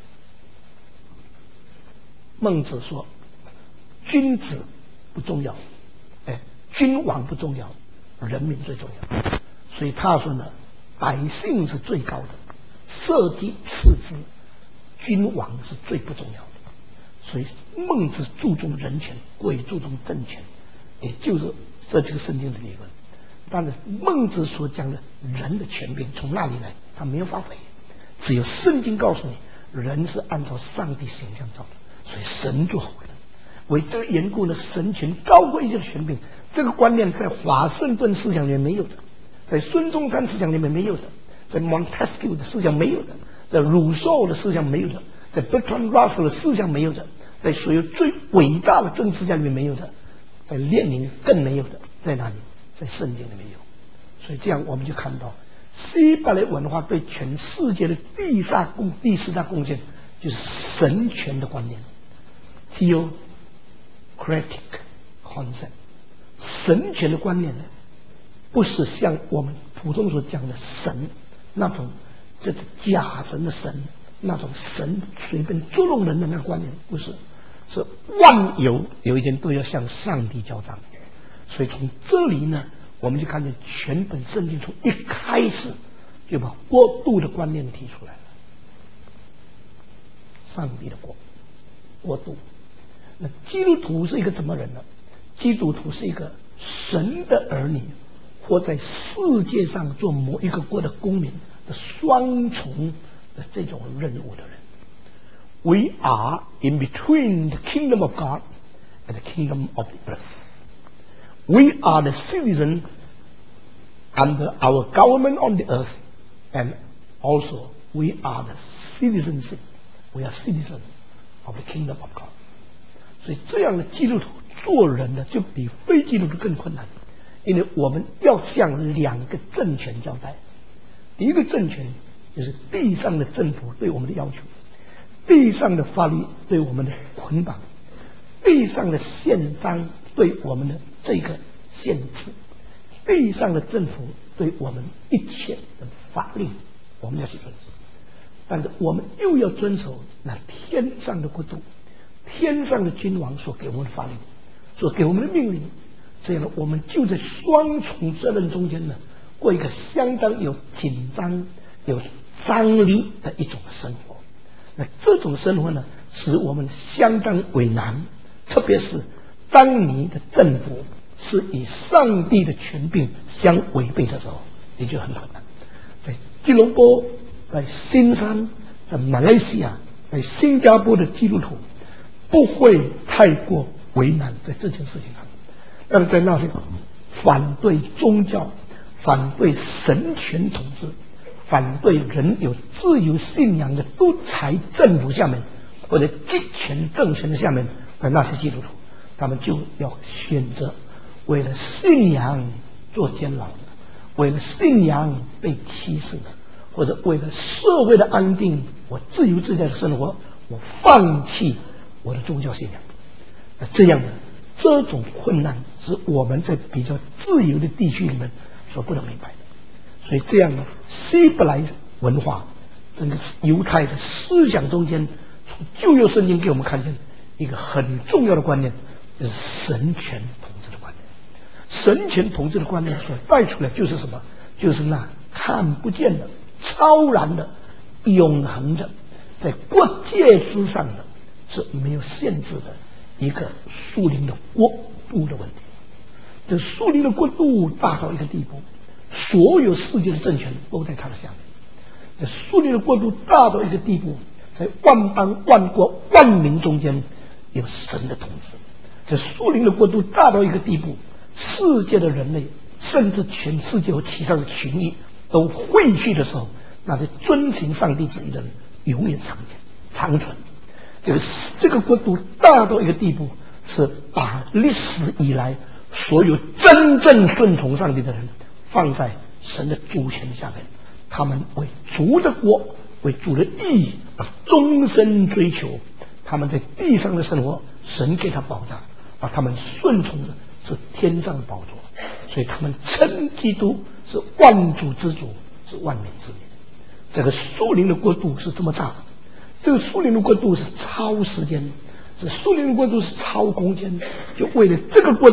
孟子说，君子不重要， 君王不重要，人民最重要。所以他说呢，百姓是最高的，社稷次之，君王是最不重要的。所以孟子注重人权，鬼注重政权，也就是这个圣经的理论。但是孟子所讲的人的权柄从哪里来？他没有发挥，只有圣经告诉你，人是按照上帝形象造的，所以神就好人。为这个缘故呢，神权高过一切的权柄，这个观念在华盛顿思想里面没有的，在孙中山思想里面没有的，在 Montesquieu 的思想没有的，在鲁索的思想没有的，在 Bertrand Russell 的思想没有的，在所有最伟大的政治家里面没有的，在列宁更没有的，在哪里？在圣经里面有。所以这样我们就看到希伯来文化对全世界的第四大贡献就是神权的观念 theocratic concept。 神权的观念呢，不是像我们普通所讲的神那种这个假神的神，那种神随便捉弄人的那个观念，不是，是万有一天都要向上帝交账。所以从这里呢，我们就看见全本圣经从一开始就把国度的观念提出来了。上帝的国度。那基督徒是一个怎么人呢？基督徒是一个神的儿女，活在世界上做某一个国的公民的双重的这种任务的人。We are in between the kingdom of God and the kingdom of the earth. We are the citizen under our government on the earth, and also we are the citizenship. We are citizens of the kingdom of God. 所以这样的基督徒做人呢，就比非基督徒更困难，因为我们要向两个政权交代。第一个政权就是地上的政府对我们的要求，地上的法律对我们的捆绑，地上的宪章对我们的这个限制，地上的政府对我们一切的法令，我们要去遵守。但是我们又要遵守那天上的国度，天上的君王所给我们的法律，所给我们的命令。这样呢，我们就在双重责任中间呢，过一个相当有紧张、有张力的一种生活。那这种生活呢，使我们相当为难，特别是当你的政府是以上帝的权柄相违背的时候，也就很困难。在吉隆坡，在新山，在马来西亚，在新加坡的基督徒不会太过为难在这件事情上，但在那些反对宗教、反对神权统治、反对人有自由信仰的独裁政府下面，或者集权政权的下面的那些基督徒，他们就要选择为了信仰做监牢的，为了信仰被欺负的，或者为了社会的安定，我自由自在的生活，我放弃我的宗教信仰。那这样呢，这种困难是我们在比较自由的地区里面所不能明白的。所以这样呢，希伯来文化整个犹太的思想中间，从旧约圣经给我们看见一个很重要的观念，就是神权统治的观念。神权统治的观念所带出来就是什么？就是那看不见的、超然的、永恒的，在国界之上的，是没有限制的一个属灵的国度的问题。这属灵的国度大到一个地步，所有世界的政权都在它的下面。这属灵的国度大到一个地步，在万邦万国万民中间有神的统治。这属灵的国度大到一个地步，世界的人类，甚至全世界和其上的群体都汇聚的时候，那些遵行上帝旨意的人永远长存。这个国度大到一个地步，是把历史以来所有真正顺从上帝的人放在神的主权下面，他们为主的国，为主的义终身追求。他们在地上的生活，神给他保障，而他们顺从的是天上的宝座，所以他们称基督是万主之主，是万民之民。这个属灵的国度是这么大的，这个属灵的国度是超时间，这属灵的国度是超空间，就为了这个国度，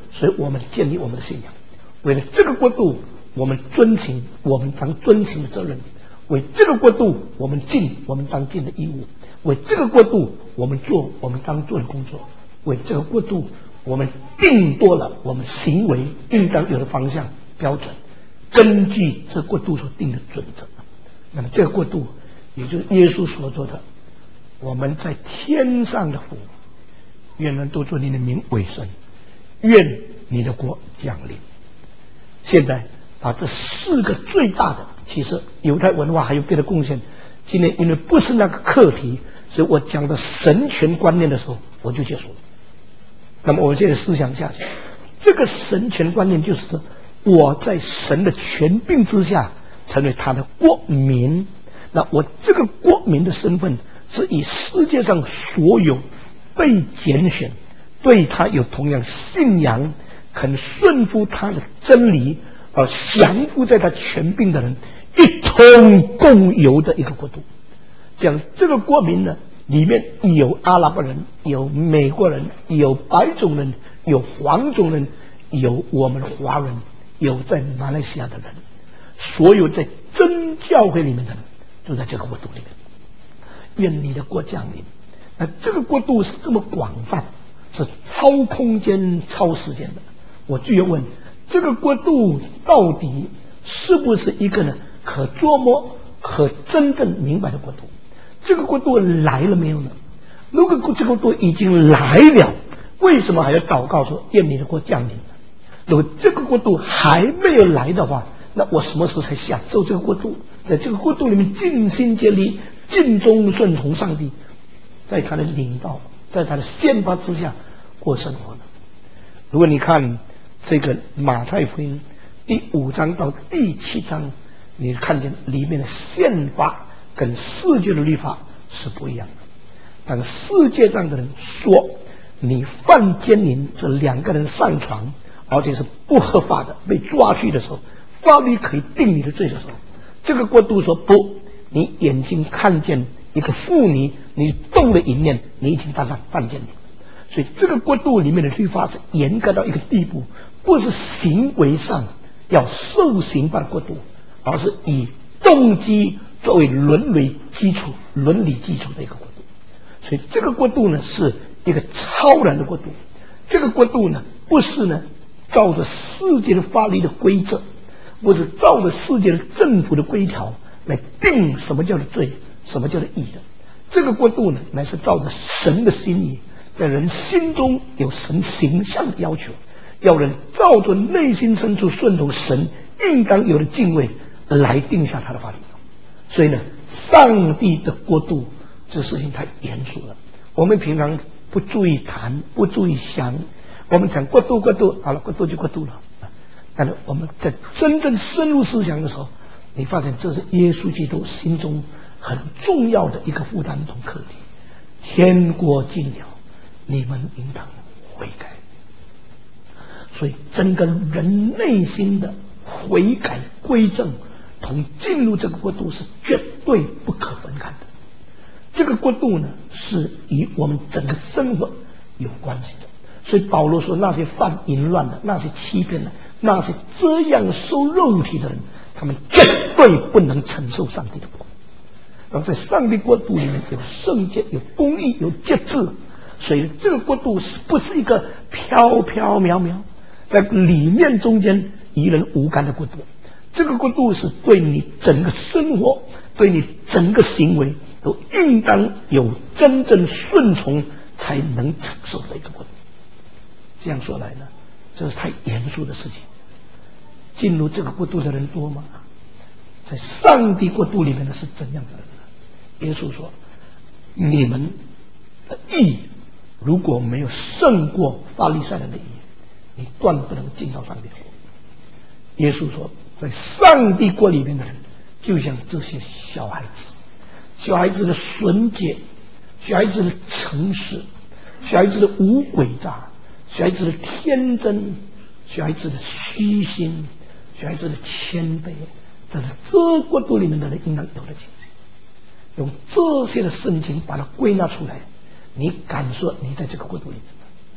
所以我们建立我们的信仰。为了这个国度，我们遵行我们当遵行的责任；为这个国度，我们尽我们当尽的义务；为这个国度，我们做我们当做的工作；为这个国度，我们定多了我们行为应当有的方向标准，根据这国度所定的准则。那么这个国度，也就是耶稣所说的我们在天上的父，愿人都做你的名为圣，愿你的国降临。现在把这4个最大的，其实犹太文化还有别的贡献，今天因为不是那个课题，所以我讲的神权观念的时候我就结束了。那么我现在思想下去，这个神权观念就是说，我在神的权柄之下成为他的国民，那我这个国民的身份是以世界上所有被拣选，对他有同样信仰，肯顺服他的真理而降服在他权柄的人一同共有的一个国度。讲这个国民呢，里面有阿拉伯人，有美国人，有白种人，有黄种人，有我们华人，有在马来西亚的人，所有在真教会里面的人都在这个国度里面。愿你的国降临。那这个国度是这么广泛，是超空间超时间的。我就要问，这个国度到底是不是一个呢可捉摸可真正明白的国度？这个国度来了没有呢？如果这个国度已经来了，为什么还要祷告说愿你的国降临呢？如果这个国度还没有来的话，那我什么时候才享受这个国度？在这个国度里面尽心竭力，尽忠顺从上帝，在他的领导，在他的宪法之下过生活呢？如果你看这个马太福音第5章到第7章，你看见里面的宪法跟世界的律法是不一样的。当世界上的人说你犯奸淫，这2个人上床，而且是不合法的，被抓去的时候，法律可以定你的罪的时候，这个国度说不，你眼睛看见一个妇女，你动了淫念，你已经犯奸淫。所以这个国度里面的律法是严格到一个地步，不是行为上要受刑罚的国度，而是以动机作为伦理基础的一个国度。所以这个国度呢是一个超然的国度。这个国度呢不是呢照着世界的法律的规则，不是照着世界的政府的规条来定什么叫做罪，什么叫做义的。这个国度呢乃是照着神的心意，在人心中有神形象的要求，要人照着内心深处顺从神应当有的敬畏来定下他的法律。所以呢，上帝的国度这事情太严肃了，我们平常不注意谈，不注意想，我们讲国度好了，国度就国度了。但是我们在真正深入思想的时候，你发现这是耶稣基督心中很重要的一个负担同课题。天国近了，你们应当悔改。所以整个人内心的悔改归正同进入这个国度是绝对不可分开的。这个国度呢是与我们整个生活有关系的。所以保罗说，那些犯淫乱的，那些欺骗的，那些这样收肉体的人，他们绝对不能承受上帝的国。然后在上帝国度里面有圣洁，有公义，有节制。所以这个国度是不是一个飘飘渺渺在里面中间与人无干的国度？这个国度是对你整个生活，对你整个行为都应当有真正顺从才能承受的一个国度。这样说来呢，这是太严肃的事情。进入这个国度的人多吗？在上帝国度里面的是怎样的人呢？耶稣说，你们的义如果没有胜过法利赛人的义，你断不能进到上帝的国。耶稣说，在上帝国里面的人就像这些小孩子，小孩子的纯洁，小孩子的诚实，小孩子的无诡诈，小孩子的天真，小孩子的虚心，小孩子的谦卑，这是这国度里面的人应当有的情形。用这些的圣经把它归纳出来，你感受你在这个国度里面。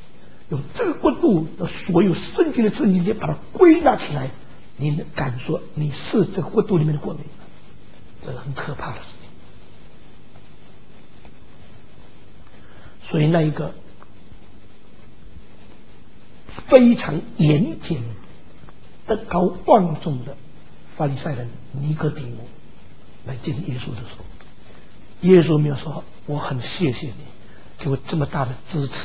用这个国度的所有圣经的字节把它归纳起来，你敢说你是这个国度里面的国民？这是很可怕的事情。所以那一个非常严谨、德高望重的法利赛人尼哥底母来见耶稣的时候，耶稣没有说我很谢谢你给我这么大的支持。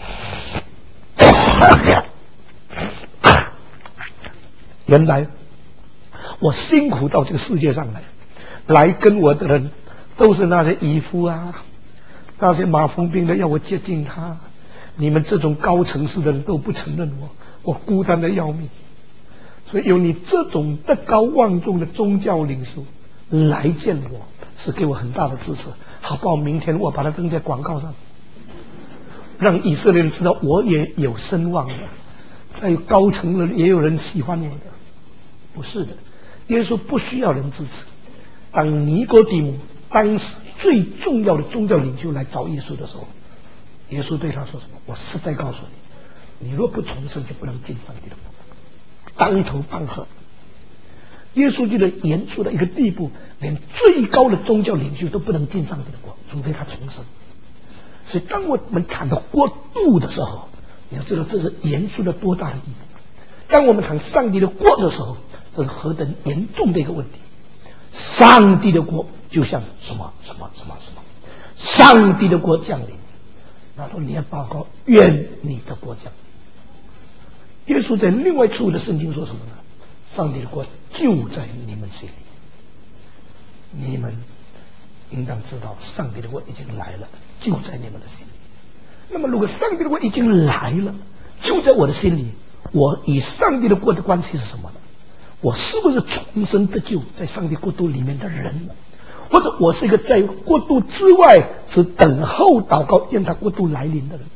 原来我辛苦到这个世界上来跟我的人都是那些渔夫啊，那些麻风病的要我接近他，你们这种高层次的人都不承认我孤单的要命。所以有你这种德高望重的宗教领袖来见我，是给我很大的支持。好不好？明天我把它登在广告上，让以色列人知道我也有声望的，在高层的也有人喜欢我的。不是的，耶稣不需要人支持。当尼哥底母当时最重要的宗教领袖来找耶稣的时候，耶稣对他说什么？我实在告诉你，你若不重生，就不能进上帝的国。当头棒喝。耶稣基督严肃到一个地步，连最高的宗教领袖都不能进上帝的国，除非他重生。所以当我们谈到国度的时候，你要知道这是严肃的多大的地步。当我们谈上帝的国的时候，这是何等严重的一个问题。上帝的国就像什么，上帝的国降临，然后你要报告愿你的国降临。耶稣在另外处的圣经说什么呢？上帝的国就在你们心里，你们应当知道上帝的国已经来了，就在你们的心里。那么如果上帝的国已经来了，就在我的心里，我与上帝的国的关系是什么呢？我是不是重生得救在上帝国度里面的人呢？或者我是一个在国度之外是等候祷告愿他国度来临的人？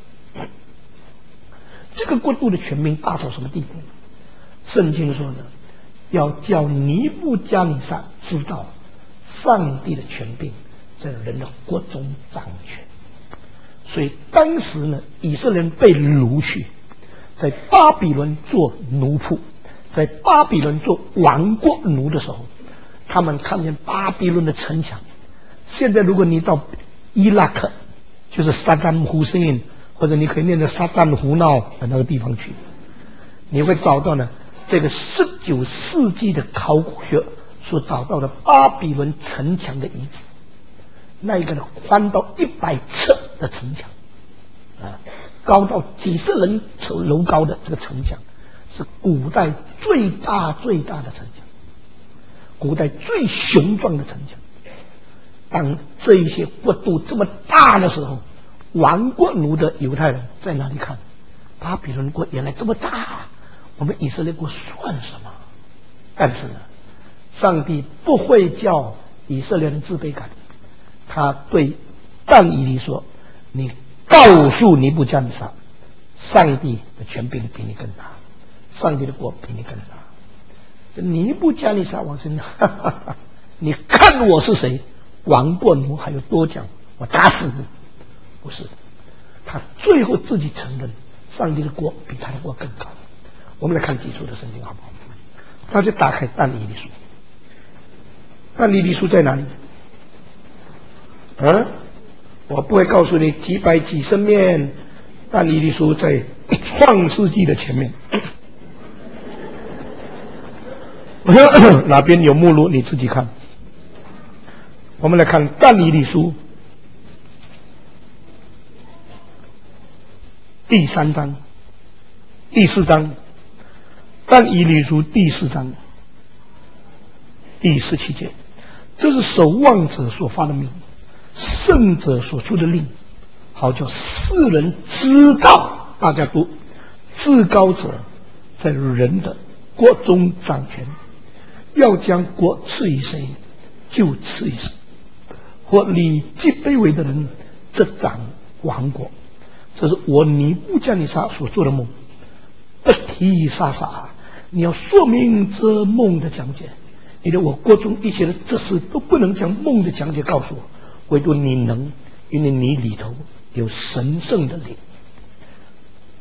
这个国度的权柄大到什么地步呢？圣经说呢，要叫尼布加尼撒知道上帝的权柄在人的国中掌权。所以当时呢，以色列人被掳去，在巴比伦做奴仆，在巴比伦做亡国奴的时候，他们看见巴比伦的城墙。现在如果你到伊拉克，就是萨达姆胡塞因，或者你可以念的萨达姆胡闹的那个地方去，你会找到呢这个19世纪的考古学所找到的巴比伦城墙的遗址。那一个呢，宽到100尺的城墙，高到几十人楼高的这个城墙，是古代最大的城墙，古代最雄壮的城墙。当这一些国度这么大的时候，亡国奴的犹太人在哪里看？巴比伦国原来这么大，我们以色列国算什么？但是呢，上帝不会叫以色列人自卑感。他对但以理说：“你告诉尼布加尼撒，上帝的权柄比你更大，上帝的国比你更大。”尼布加尼撒往身上，你看我是谁？亡国奴还有多讲，我打死你！不是，他最后自己承认，上帝的国比他的国更高。我们来看几处的圣经好不好？大家打开但以理书，但以理书在哪里？我不会告诉你几百几十面，但以理书在创世纪的前面。哪边有目录你自己看。我们来看但以理书第3章、第4章，但以理书第4章第17节，这是守望者所发的命，圣者所出的令，好叫世人知道，大家读，至高者在人的国中掌权，要将国赐予谁，就赐予谁，或立极卑微的人执掌王国。这是我尼布加尼撒所做的梦。不提撒撒，你要说明这梦的讲解，因为我国中一切的知识都不能将梦的讲解告诉我，唯独你能，因为你里头有神圣的灵。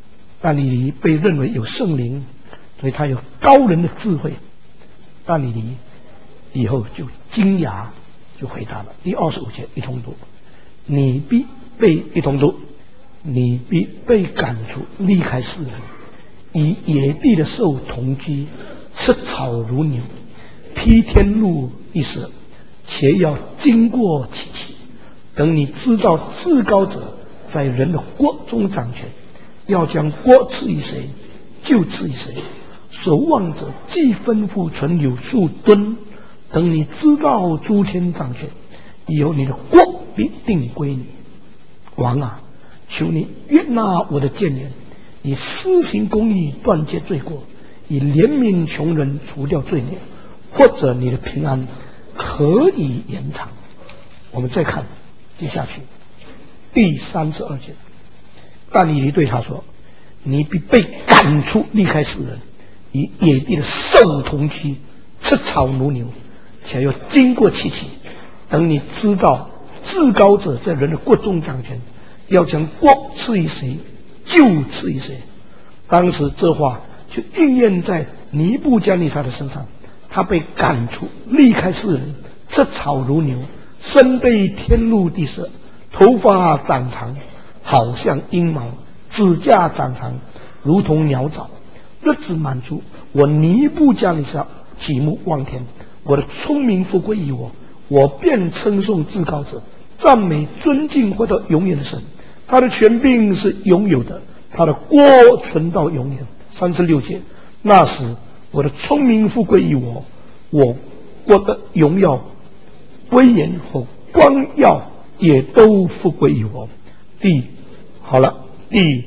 但以理被认为有圣灵，所以他有高人的智慧。但以理以后就惊讶，就回答了。第25节一同读：你必被一同读，你必被赶出，离开世人，与野地的兽同居，吃草如牛，披天露地蛇，且要经过其期。等你知道至高者在人的国中掌权，要将国赐予谁，就赐予谁。守望者既吩咐存有数吨，等你知道诸天掌权，以后你的国必定归你。王啊，求你悦纳我的谏言，以施行公义断绝罪过，以怜悯穷人除掉罪孽，或者你的平安可以延长。我们再看接下去第32节，但以理对他说：你必被赶出，离开世人，与野地的兽同居，吃草如牛，且要经过其期。等你知道至高者在人的国中掌权，要将国赐予谁，就赐予谁。当时这话就应验在尼布加尼撒的身上，他被赶出，离开世人，吃草如牛，身被天露地蛇，头发长长，好像鹰毛，指甲长长，如同鸟爪。日子满足，我尼布加尼撒举目望天，我的聪明富归于我，我便称颂至高者，赞美尊敬或者永远的神。他的权柄是永有的，他的国存到永远。36节，那时我的聪明富归于我，我的荣耀、威严和光耀也都富归于我。好了，第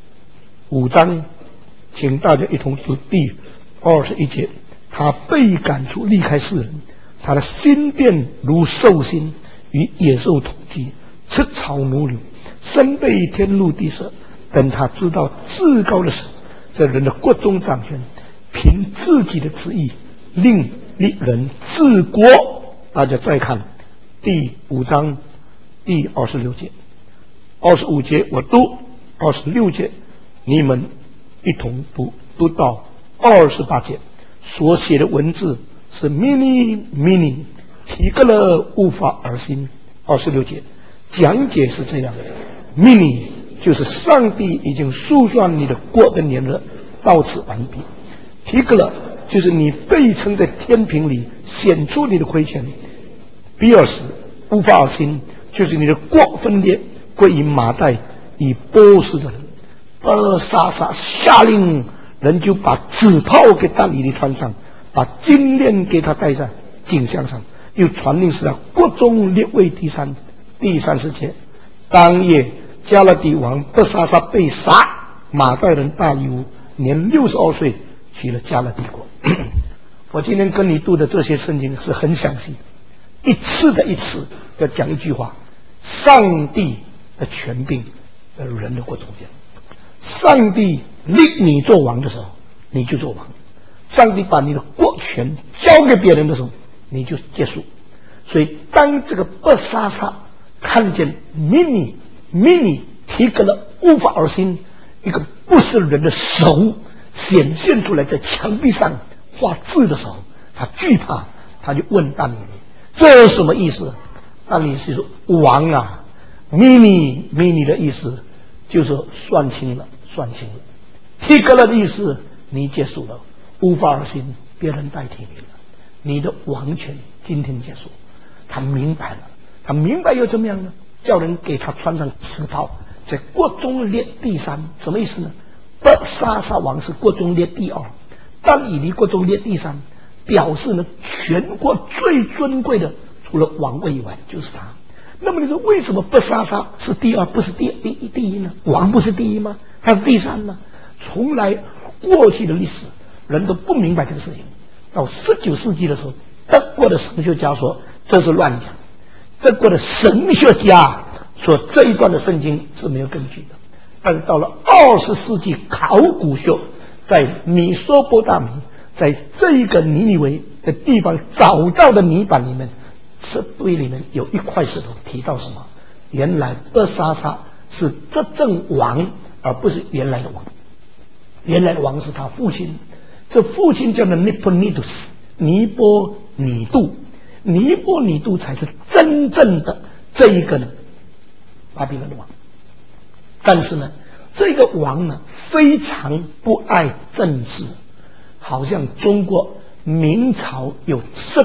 5章，请大家一同读第21节。他被赶出，离开世人，他的心变如兽心，与野兽同居，吃草如牛，身被天露地蛇。等他知道至高的神在人的国中掌权，凭自己的旨意令人治国。大家再看第5章第26节，25节我读，26节你们一同读到28节。所写的文字是 mini 提格勒无法而新。26节讲解是这样的： mini 就是上帝已经数算你的国的年日，到此完毕。提格勒就是你被称在天平里显出你的亏欠。比尔斯无法而新就是你的国分裂归于马代以波斯的人。沙撒下令人就把紫袍给但以理穿上，把金链给他戴在颈项上，又传令使他国中列位第30节。当夜加勒底王伯沙撒被杀，马代人大利乌年62岁娶了加勒底国。我今天跟你读的这些圣经是很详细，一次的一次要讲一句话：上帝的权柄在人的国中间。上帝立你做王的时候，你就做王；上帝把你的国权交给别人的时候，你就结束。所以当这个伯沙撒看见mini 提格勒无法而新一个不是人的手显现出来在墙壁上画字的时候，他惧怕，他就问但以理：这是什么意思？但以理是说：王啊，mini 的意思就是算清了。提格勒的意思你结束了，无法而新，别人代替你了，你的王权今天结束。他明白了，他明白又怎么样呢？叫人给他穿上紫袍，在国中列第3。什么意思呢？伯沙撒王是国中列第2，但以理国中列第3，表示呢全国最尊贵的除了王位以外就是他。那么你说为什么伯沙撒是第2不是第一呢？王不是第1吗？他是第3呢？从来过去的历史人都不明白这个事情。到19世纪的时候，德国的神学家说这是乱讲，德国的神学家说这一段的圣经是没有根据的。但是到了20世纪，考古学在米索波大米，在这一个尼尼微的地方找到的泥板里面，石堆里面有一块石头提到什么？原来伯沙撒是执政王，而不是原来的王。 原来王是他父亲，这父亲叫做尼波尼杜斯，尼波尼杜，尼波尼杜才是真正的这一个呢巴比伦的王。但是呢，这个王呢非常不爱政治，好像中国明朝有